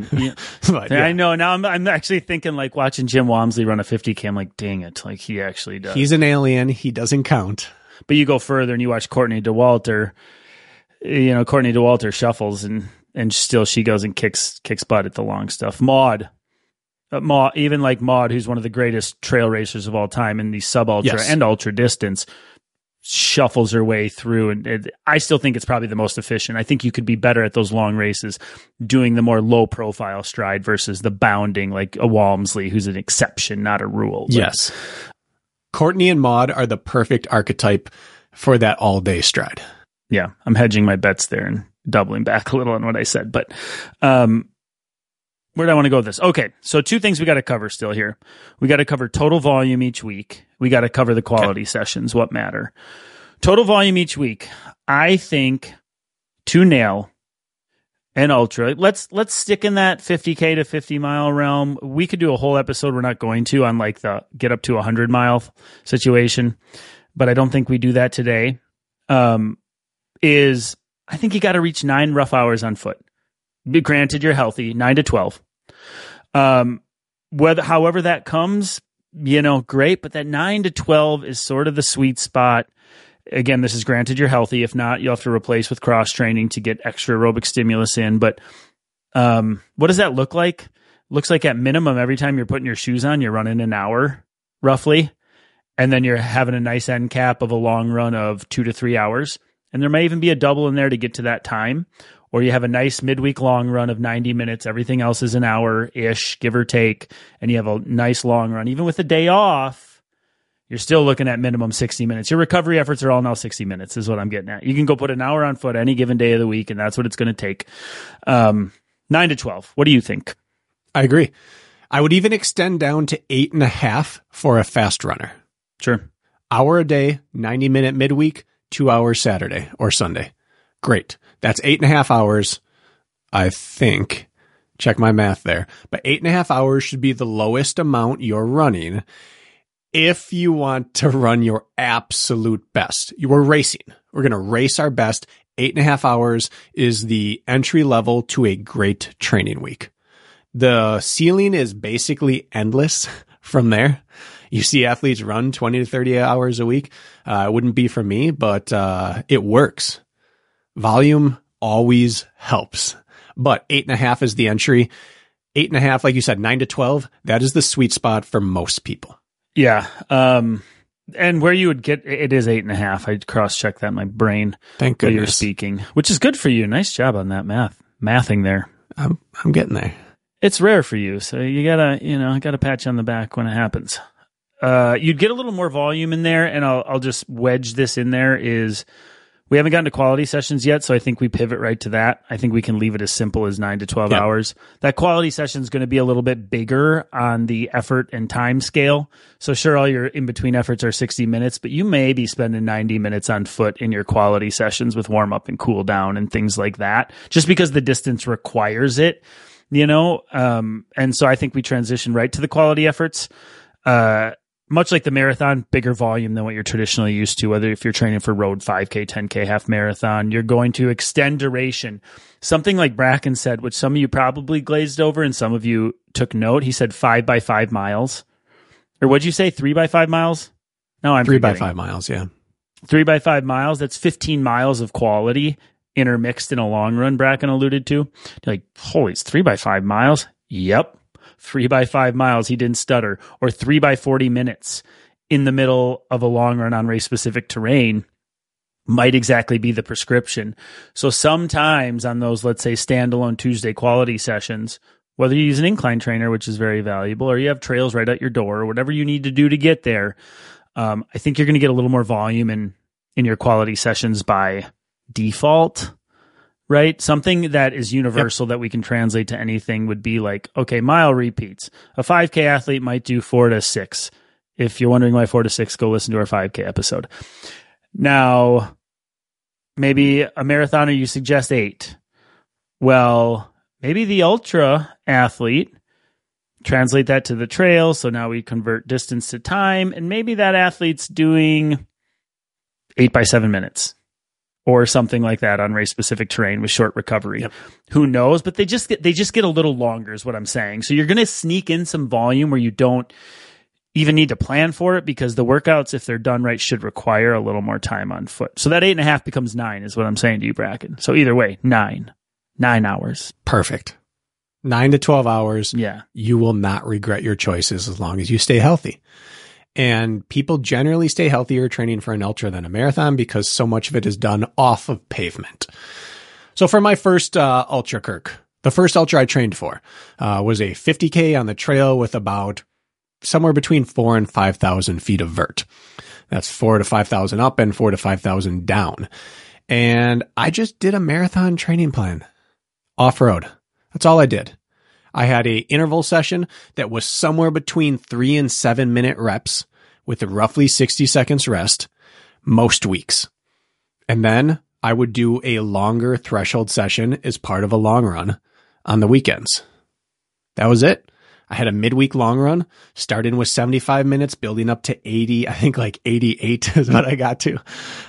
But, yeah. I know. Now I'm actually thinking like watching Jim Walmsley run a 50K. I'm like, dang it, like he actually does. He's an alien. He doesn't count. But you go further and you watch Courtney Dauwalter. You know, Courtney Dauwalter shuffles and still she goes and kicks butt at the long stuff. Maud, even like Maud, who's one of the greatest trail racers of all time in the sub-ultra and ultra distance, shuffles her way through. And I still think it's probably the most efficient. I think you could be better at those long races doing the more low-profile stride versus the bounding, like a Walmsley, who's an exception, not a rule. But yes. Courtney and Maud are the perfect archetype for that all-day stride. Yeah, I'm hedging my bets there and doubling back a little on what I said. But where do I want to go with this? Okay, so two things we got to cover still here. We got to cover total volume each week. We got to cover the quality sessions, what matter. Total volume each week. I think to nail an ultra, let's stick in that 50K to 50 mile realm. We could do a whole episode. We're not going to on like the get up to 100 mile situation, but I don't think we do that today. I think you got to reach 9 rough hours on foot. Granted, you're healthy, 9 to 12. However that comes, great, but that 9 to 12 is sort of the sweet spot. Again, this is granted you're healthy. If not, you'll have to replace with cross training to get extra aerobic stimulus in. But what does that look like? Looks like at minimum, every time you're putting your shoes on, you're running an hour roughly. And then you're having a nice end cap of a long run of 2 to 3 hours. And there may even be a double in there to get to that time. Or you have a nice midweek long run of 90 minutes. Everything else is an hour-ish, give or take. And you have a nice long run. Even with a day off, you're still looking at minimum 60 minutes. Your recovery efforts are all now 60 minutes is what I'm getting at. You can go put an hour on foot any given day of the week, and that's what it's going to take. 9 to 12. What do you think? I agree. I would even extend down to 8.5 for a fast runner. Sure. Hour a day, 90-minute midweek, 2 hours Saturday or Sunday. Great. That's 8.5 hours, I think. Check my math there. But 8.5 hours should be the lowest amount you're running if you want to run your absolute best. We're racing. We're going to race our best. 8.5 hours is the entry level to a great training week. The ceiling is basically endless from there. You see athletes run 20 to 30 hours a week. It wouldn't be for me, but it works. Volume always helps. But 8.5 is the entry. 8.5, like you said, 9 to 12, that is the sweet spot for most people. Yeah. And where you would get it is 8.5. I cross-checked that in my brain. Thank goodness. While you're speaking, which is good for you. Nice job on that mathing there. I'm getting there. It's rare for you, so you gotta pat you on the back when it happens. You'd get a little more volume in there, and I'll just wedge this in there. Is we haven't gotten to quality sessions yet, so I think we pivot right to that. I think we can leave it as simple as 9 to 12 hours. That quality session is going to be a little bit bigger on the effort and time scale. So sure, all your in-between efforts are 60 minutes, but you may be spending 90 minutes on foot in your quality sessions with warm-up and cool-down and things like that, just because the distance requires it, And so I think we transition right to the quality efforts. Much like the marathon, bigger volume than what you're traditionally used to, whether if you're training for road 5K, 10K, half marathon, you're going to extend duration. Something like Bracken said, which some of you probably glazed over and some of you took note. He said 5 by 5 miles. Or what'd you say, 3 by 5 miles? No, I'm 3 by 5 miles, yeah. 3 by 5 miles, that's 15 miles of quality intermixed in a long run, Bracken alluded to. You're like, holy, it's 3 by 5 miles? Yep. 3 by 5 miles, he didn't stutter, or 3 by 40 minutes in the middle of a long run on race specific terrain might exactly be the prescription. So sometimes on those, let's say, standalone Tuesday quality sessions, whether you use an incline trainer, which is very valuable, or you have trails right at your door, or whatever you need to do to get there, I think you're going to get a little more volume in your quality sessions by default, right? Something that is universal that we can translate to anything would be like, okay, mile repeats. A 5K athlete might do 4 to 6. If you're wondering why 4 to 6, go listen to our 5K episode. Now, maybe a marathoner, you suggest 8. Well, maybe the ultra athlete, translate that to the trail. So now we convert distance to time, and maybe that athlete's doing 8 by 7 minutes or something like that on race specific terrain with short recovery. Yep. Who knows? But they just get a little longer is what I'm saying. So you're going to sneak in some volume where you don't even need to plan for it, because the workouts, if they're done right, should require a little more time on foot. So that 8.5 becomes 9 is what I'm saying to you, Bracken. So either way, 9 hours. Perfect. 9 to 12 hours. Yeah. You will not regret your choices as long as you stay healthy. And people generally stay healthier training for an ultra than a marathon because so much of it is done off of pavement. So for my first ultra, Kirk, the first ultra I trained for was a 50K on the trail with about somewhere between 4,000 and 5,000 feet of vert. That's 4,000 to 5,000 up and 4,000 to 5,000 down. And I just did a marathon training plan off-road. That's all I did. I had a interval session that was somewhere between 3 and 7 minute reps with a roughly 60 seconds rest most weeks. And then I would do a longer threshold session as part of a long run on the weekends. That was it. I had a midweek long run, starting with 75 minutes, building up to 80. I think like 88 is what I got to.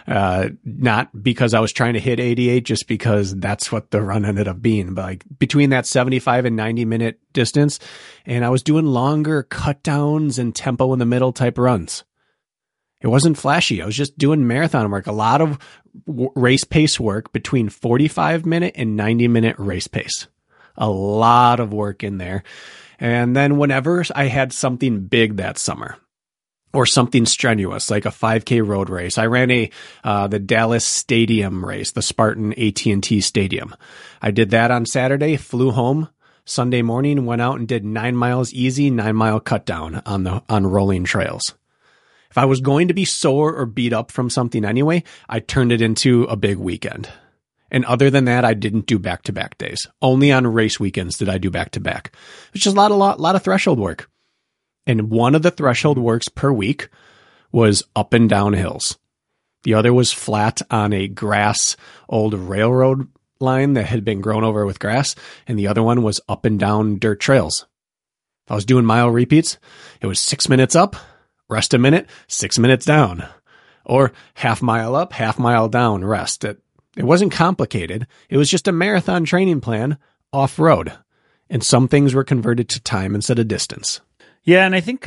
Not because I was trying to hit 88, just because that's what the run ended up being. But like between that 75 and 90 minute distance, and I was doing longer cut downs and tempo in the middle type runs. It wasn't flashy. I was just doing marathon work, a lot of race pace work between 45 minute and 90 minute race pace. A lot of work in there. And then whenever I had something big that summer or something strenuous, like a 5K road race, I ran the Dallas Stadium race, the Spartan AT&T Stadium. I did that on Saturday, flew home Sunday morning, went out and did 9 miles easy, 9 mile cut down on rolling trails. If I was going to be sore or beat up from something anyway, I turned it into a big weekend. And other than that, I didn't do back-to-back days. Only on race weekends did I do back-to-back. It's just a lot of threshold work. And one of the threshold works per week was up and down hills. The other was flat on a grass old railroad line that had been grown over with grass. And the other one was up and down dirt trails. If I was doing mile repeats, it was 6 minutes up, rest a minute, 6 minutes down. Or half mile up, half mile down, rest. It wasn't complicated. It was just a marathon training plan off-road. And some things were converted to time instead of distance. Yeah, and I think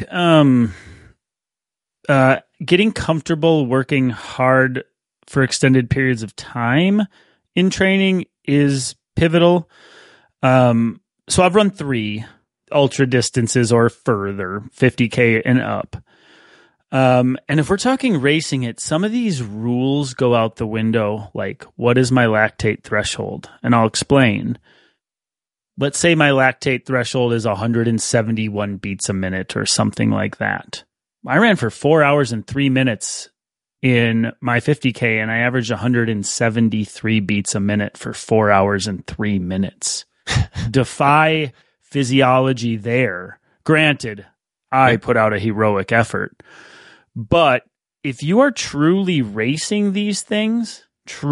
getting comfortable working hard for extended periods of time in training is pivotal. So I've run 3 ultra distances or further, 50K and up. And if we're talking racing it, some of these rules go out the window, like what is my lactate threshold? And I'll explain. Let's say my lactate threshold is 171 beats a minute or something like that. I ran for 4 hours and 3 minutes in my 50K and I averaged 173 beats a minute for 4 hours and 3 minutes. Defy physiology there. Granted, I put out a heroic effort. But if you are truly racing these things,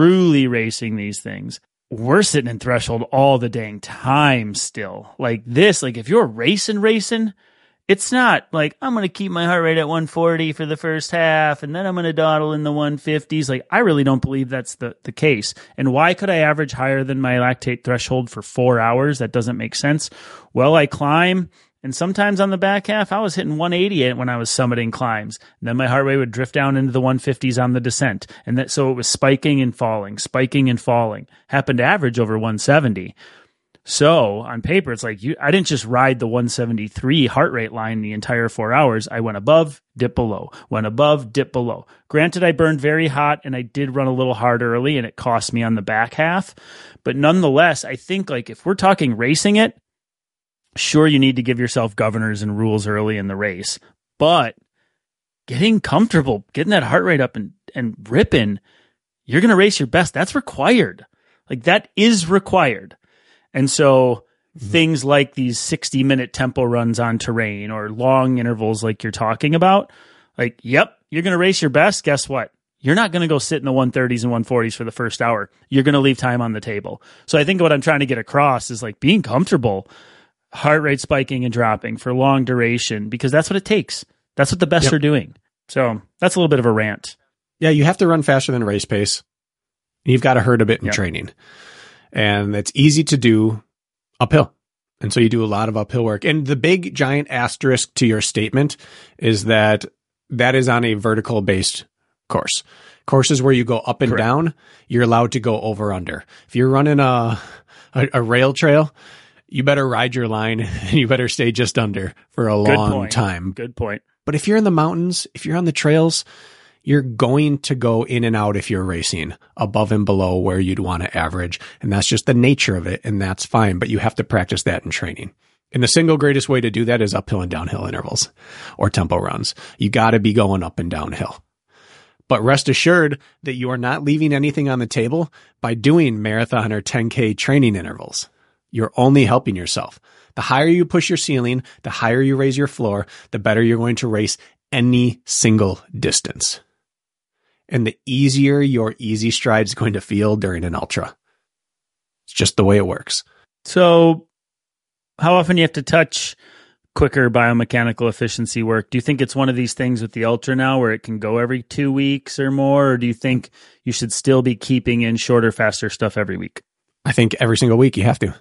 we're sitting in threshold all the dang time still. Like this, like if you're racing, it's not like I'm going to keep my heart rate at 140 for the first half and then I'm going to dawdle in the 150s. Like I really don't believe that's the case. And why could I average higher than my lactate threshold for 4 hours? That doesn't make sense. Well, I climb. And sometimes on the back half, I was hitting 180 when I was summiting climbs. And then my heart rate would drift down into the 150s on the descent. And so it was spiking and falling. Happened to average over 170. So on paper, it's like I didn't just ride the 173 heart rate line the entire 4 hours. I went above, dip below, went above, dip below. Granted, I burned very hot and I did run a little hard early and it cost me on the back half. But nonetheless, I think like if we're talking racing it, sure, you need to give yourself governors and rules early in the race, but getting comfortable, getting that heart rate up and ripping, you're going to race your best. That's required. Like that is required. And so things like these 60-minute tempo runs on terrain or long intervals like you're talking about, like, yep, you're going to race your best. Guess what? You're not going to go sit in the 130s and 140s for the first hour. You're going to leave time on the table. So I think what I'm trying to get across is like being comfortable, heart rate spiking and dropping for long duration, because that's what it takes. That's what the best are doing. So that's a little bit of a rant. Yeah, you have to run faster than race pace. You've got to hurt a bit in training. And it's easy to do uphill. And so you do a lot of uphill work. And the big giant asterisk to your statement is that is on a vertical based course. Courses where you go up and down, you're allowed to go over under. If you're running a rail trail, you better ride your line and you better stay just under for a long time. Good point. But if you're in the mountains, if you're on the trails, you're going to go in and out if you're racing above and below where you'd want to average. And that's just the nature of it. And that's fine. But you have to practice that in training. And the single greatest way to do that is uphill and downhill intervals or tempo runs. You got to be going up and downhill. But rest assured that you are not leaving anything on the table by doing marathon or 10K training intervals. You're only helping yourself. The higher you push your ceiling, the higher you raise your floor, the better you're going to race any single distance. And the easier your easy stride is going to feel during an ultra. It's just the way it works. So how often do you have to touch quicker biomechanical efficiency work? Do you think it's one of these things with the ultra now where it can go every 2 weeks or more? Or do you think you should still be keeping in shorter, faster stuff every week? I think every single week you have to.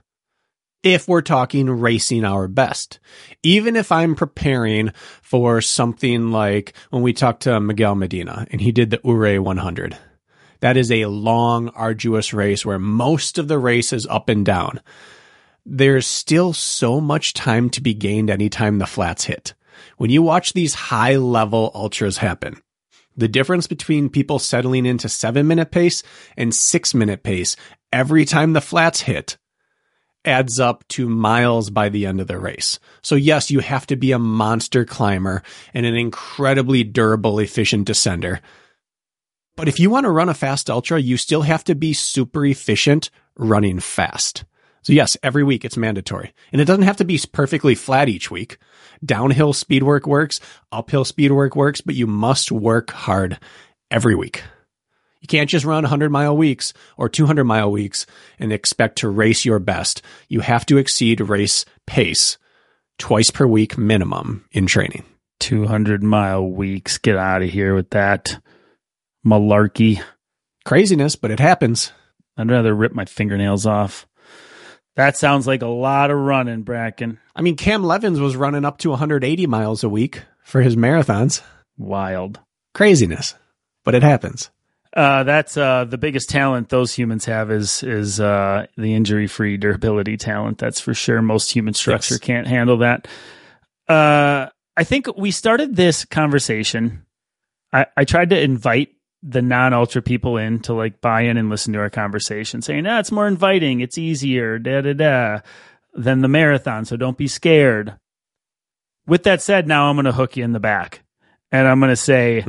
If we're talking racing our best, even if I'm preparing for something like when we talked to Miguel Medina and he did the Ure 100, that is a long, arduous race where most of the race is up and down. There's still so much time to be gained anytime the flats hit. When you watch these high level ultras happen, the difference between people settling into 7-minute pace and 6-minute pace every time the flats hit adds up to miles by the end of the race. So yes, you have to be a monster climber and an incredibly durable, efficient descender. But if you want to run a fast ultra, you still have to be super efficient running fast. So yes, every week it's mandatory. And it doesn't have to be perfectly flat each week. Downhill speed work works, uphill speed work works, but you must work hard every week. You can't just run 100-mile weeks or 200-mile weeks and expect to race your best. You have to exceed race pace twice per week minimum in training. 200-mile weeks. Get out of here with that malarkey. Craziness, but it happens. I'd rather rip my fingernails off. That sounds like a lot of running, Bracken. I mean, Cam Levins was running up to 180 miles a week for his marathons. Wild. Craziness, but it happens. That's the biggest talent those humans have is the injury-free durability talent. That's for sure. Most human structure can't handle that. I think we started this conversation. I tried to invite the non-ultra people in to like buy in and listen to our conversation, saying, it's more inviting, it's easier, than the marathon, so don't be scared. With that said, now I'm going to hook you in the back, and I'm going to say,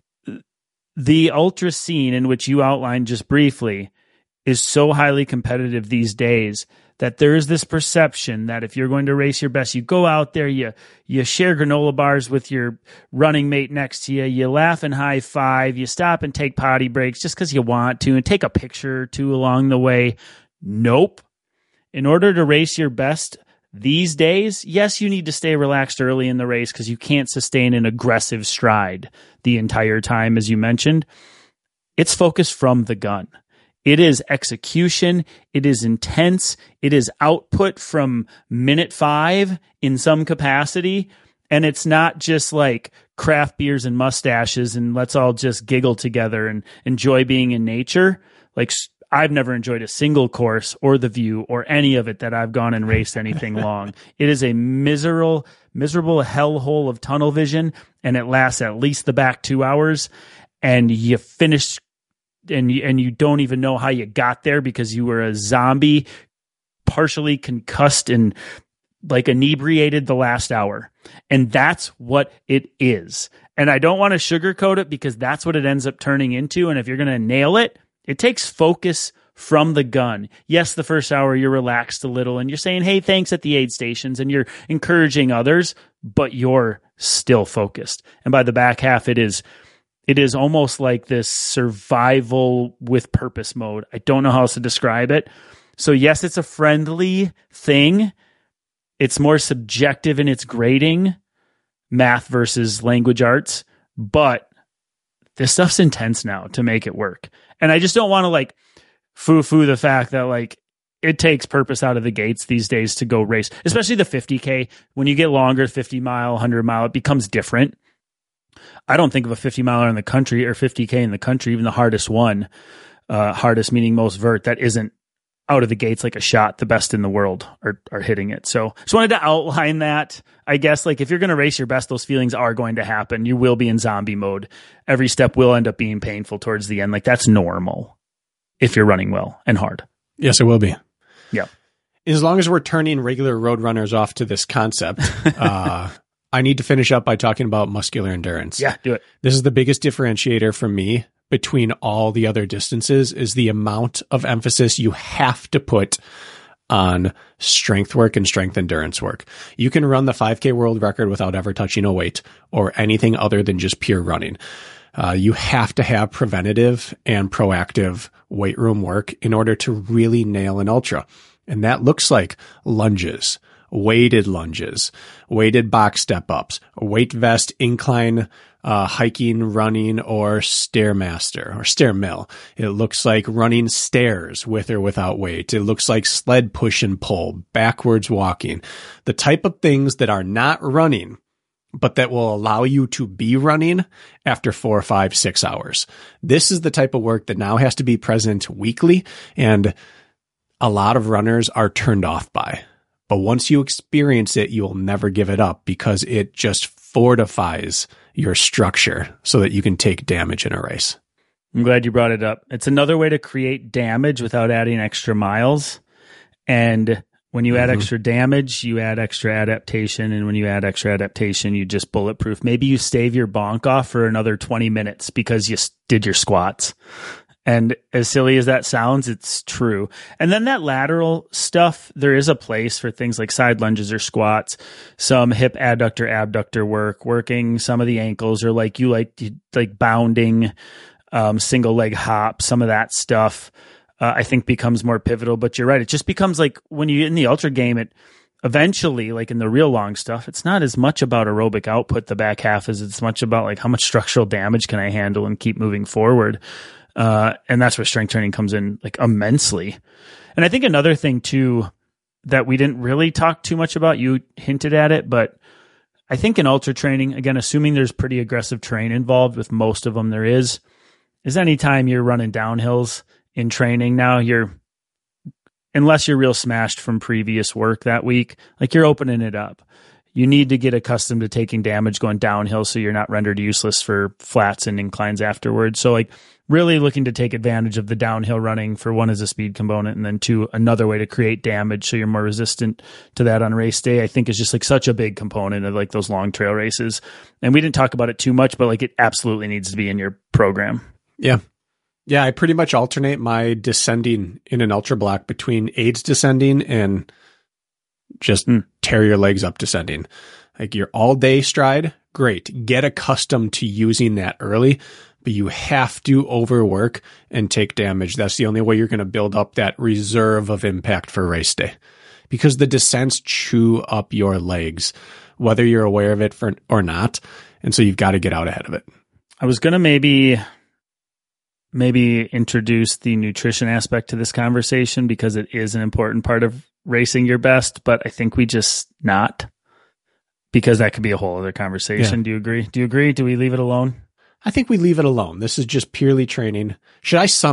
the ultra scene in which you outlined just briefly is so highly competitive these days that there is this perception that if you're going to race your best, you go out there, you share granola bars with your running mate next to you, you laugh and high five, you stop and take potty breaks just because you want to, and take a picture or two along the way. Nope. In order to race your best these days, yes, you need to stay relaxed early in the race because you can't sustain an aggressive stride the entire time, as you mentioned. It's focused from the gun. It is execution. It is intense. It is output from minute 5 in some capacity. And it's not just like craft beers and mustaches and let's all just giggle together and enjoy being in nature. Like I've never enjoyed a single course or the view or any of it that I've gone and raced anything long. It is a miserable hellhole of tunnel vision, and it lasts at least the back 2 hours, and you finish and you don't even know how you got there because you were a zombie, partially concussed and like inebriated the last hour. And that's what it is. And I don't want to sugarcoat it because that's what it ends up turning into. And if you're going to nail it, it takes focus from the gun. Yes, the first hour you're relaxed a little and you're saying, hey, thanks at the aid stations and you're encouraging others, but you're still focused. And by the back half, it is almost like this survival with purpose mode. I don't know how else to describe it. So yes, it's a friendly thing. It's more subjective in its grading, math versus language arts, but this stuff's intense now to make it work. And I just don't want to like foo-foo the fact that like it takes purpose out of the gates these days to go race, especially the 50K. When you get longer, 50 mile, 100 mile, it becomes different. I don't think of a 50 miler in the country or 50K in the country, even the hardest one, hardest meaning most vert, that isn't out of the gates like a shot. The best in the world are hitting it. So just wanted to outline that. I guess like if you're going to race your best, those feelings are going to happen. You will be in zombie mode. Every step will end up being painful towards the end. Like that's normal if you're running well and hard. Yes, it will be. Yeah. As long as we're turning regular road runners off to this concept, I need to finish up by talking about muscular endurance. Yeah, do it. This is the biggest differentiator for me between all the other distances is the amount of emphasis you have to put on strength work and strength endurance work. You can run the 5K world record without ever touching a weight or anything other than just pure running. You have to have preventative and proactive weight room work in order to really nail an ultra. And that looks like lunges, weighted box step ups, weight vest, incline, hiking, running, or Stairmaster or stair mill. It looks like running stairs with or without weight. It looks like sled push and pull, backwards walking, the type of things that are not running, but that will allow you to be running after 4, 5, 6 hours. This is the type of work that now has to be present weekly, and a lot of runners are turned off by. But once you experience it, you will never give it up because it just fortifies your structure so that you can take damage in a race. I'm glad you brought it up. It's another way to create damage without adding extra miles. And when you add extra damage, you add extra adaptation. And when you add extra adaptation, you just bulletproof. Maybe you stave your bonk off for another 20 minutes because you did your squats. And as silly as that sounds, it's true. And then that lateral stuff, there is a place for things like side lunges or squats, some hip adductor, abductor work, working some of the ankles, or like bounding, single leg hop, some of that stuff, I think becomes more pivotal. But you're right. It just becomes like when you get in the ultra game, it eventually, like in the real long stuff, it's not as much about aerobic output, the back half, as it's much about like how much structural damage can I handle and keep moving forward. And that's where strength training comes in like immensely. And I think another thing too, that we didn't really talk too much about, you hinted at it, but I think in ultra training, again, assuming there's pretty aggressive terrain involved, with most of them there is anytime you're running downhills in training now, unless you're real smashed from previous work that week, like you're opening it up. You need to get accustomed to taking damage going downhill so you're not rendered useless for flats and inclines afterwards. So like really looking to take advantage of the downhill running, for one, as a speed component, and then two, another way to create damage so you're more resistant to that on race day, I think is just like such a big component of like those long trail races. And we didn't talk about it too much, but like it absolutely needs to be in your program. Yeah. Yeah, I pretty much alternate my descending in an ultra block between aids descending and just tear your legs up descending. Like your all day stride, great. Get accustomed to using that early, but you have to overwork and take damage. That's the only way you're going to build up that reserve of impact for race day, because the descents chew up your legs, whether you're aware of it or not. And so you've got to get out ahead of it. I was going to maybe introduce the nutrition aspect to this conversation because it is an important part of racing your best, but I think we just not, because that could be a whole other conversation. Yeah. Do you agree? Do we leave it alone? I think we leave it alone. This is just purely training. Should I summate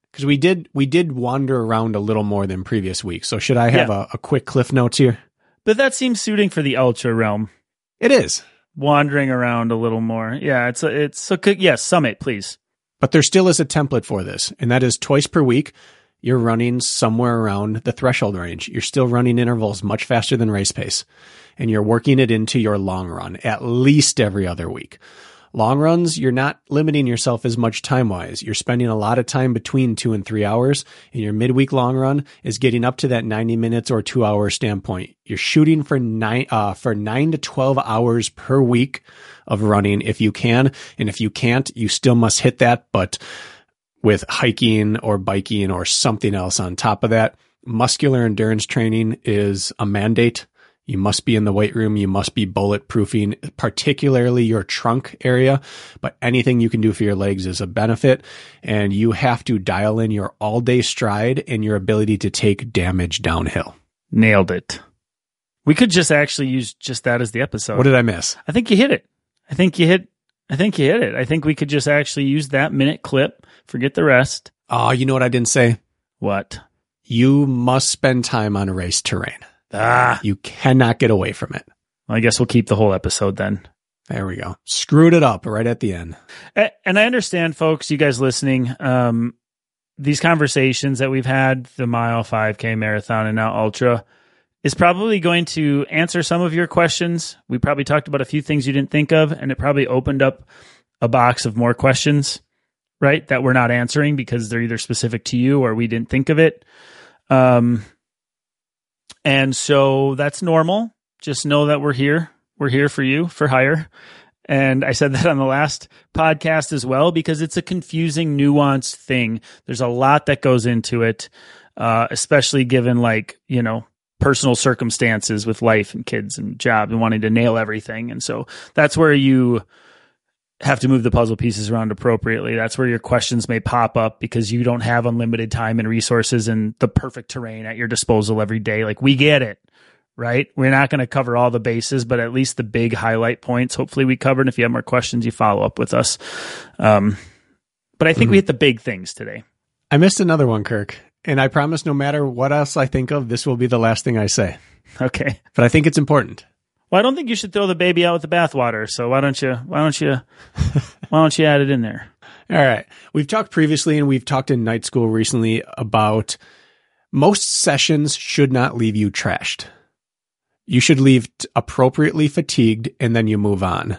Because we did wander around a little more than previous weeks. So should I have a quick cliff notes here? But that seems suiting for the ultra realm. It is. Wandering around a little more. Yeah, yes, summit, please. But there still is a template for this, and that is twice per week. You're running somewhere around the threshold range. You're still running intervals much faster than race pace, and you're working it into your long run at least every other week. Long runs, you're not limiting yourself as much time-wise. You're spending a lot of time between 2 and 3 hours, and your midweek long run is getting up to that 90 minutes or 2 hour standpoint. You're shooting for 9 to 12 hours per week of running if you can, and if you can't, you still must hit that, but with hiking or biking or something else on top of that. Muscular endurance training is a mandate. You must be in the weight room. You must be bulletproofing, particularly your trunk area, but anything you can do for your legs is a benefit. And you have to dial in your all day stride and your ability to take damage downhill. Nailed it. We could just actually use just that as the episode. What did I miss? I think you hit it. I think you hit it. I think we could just actually use that minute clip. Forget the rest. Oh, you know what I didn't say? What? You must spend time on race terrain. You cannot get away from it. Well, I guess we'll keep the whole episode then. There we go. Screwed it up right at the end. And I understand, folks, you guys listening, these conversations that we've had, the mile, 5K, marathon, and now ultra, is probably going to answer some of your questions. We probably talked about a few things you didn't think of, and it probably opened up a box of more questions, right, that we're not answering because they're either specific to you or we didn't think of it. And so that's normal. Just know that we're here. We're here for you, for hire. And I said that on the last podcast as well, because it's a confusing, nuanced thing. There's a lot that goes into it, especially given personal circumstances with life and kids and job and wanting to nail everything. And so that's where you have to move the puzzle pieces around appropriately. That's where your questions may pop up because you don't have unlimited time and resources and the perfect terrain at your disposal every day. Like, we get it, right? We're not going to cover all the bases, but at least the big highlight points, hopefully we covered. And if you have more questions, you follow up with us. But I think we hit the big things today. I missed another one, Kirk. And I promise no matter what else I think of, this will be the last thing I say. Okay. But I think it's important. Well, I don't think you should throw the baby out with the bathwater. So why don't you add it in there? All right. We've talked previously and we've talked in night school recently about most sessions should not leave you trashed. You should leave appropriately fatigued and then you move on.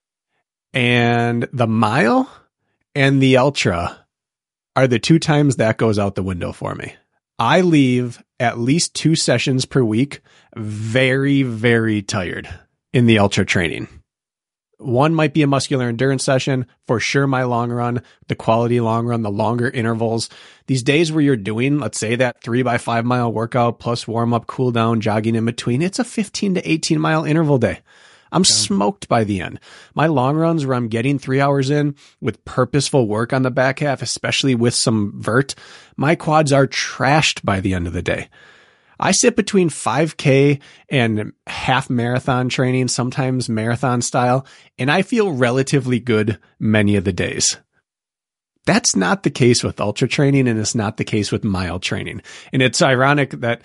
And the mile and the ultra are the 2 times that goes out the window for me. I leave at least 2 sessions per week very, very tired in the ultra training. One might be a muscular endurance session. For sure, my long run, the quality long run, the longer intervals. These days where you're doing, let's say, that 3x5 mile workout plus warm up, cool down, jogging in between, it's a 15 to 18 mile interval day. I'm smoked by the end. My long runs where I'm getting 3 hours in with purposeful work on the back half, especially with some vert, my quads are trashed by the end of the day. I sit between 5K and half marathon training, sometimes marathon style, and I feel relatively good many of the days. That's not the case with ultra training, and it's not the case with mile training. And it's ironic that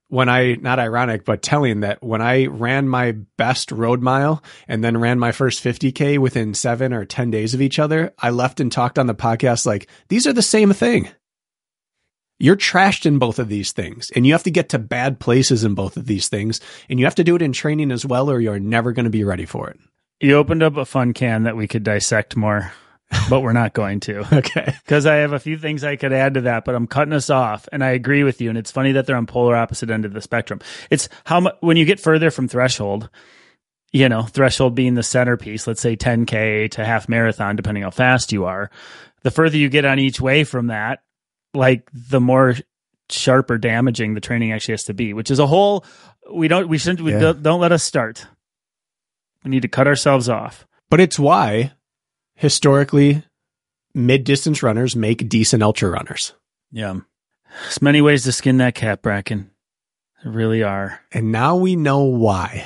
telling that when I ran my best road mile and then ran my first 50K within 7 or 10 days of each other, I left and talked on the podcast like, these are the same thing. You're trashed in both of these things, and you have to get to bad places in both of these things, and you have to do it in training as well, or you're never going to be ready for it. You opened up a fun can that we could dissect more, but we're not going to. Okay. Because I have a few things I could add to that, but I'm cutting us off, and I agree with you, and it's funny that they're on polar opposite end of the spectrum. It's how much, when you get further from threshold, threshold being the centerpiece, let's say 10K to half marathon, depending how fast you are, the further you get on each way from that, like the more sharp or damaging the training actually has to be, which is a whole, don't let us start. We need to cut ourselves off. But it's why historically mid-distance runners make decent ultra runners. Yeah. There's many ways to skin that cat, Bracken. There really are. And now we know why.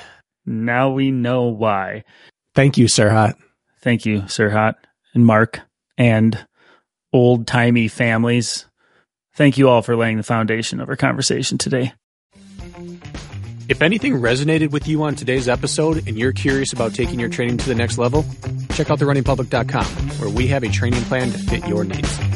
Thank you, Sirhat. Thank you, Sirhat and Mark and old-timey families Thank you all for laying the foundation of our conversation today. If anything resonated with you on today's episode and you're curious about taking your training to the next level, check out therunningpublic.com, where we have a training plan to fit your needs.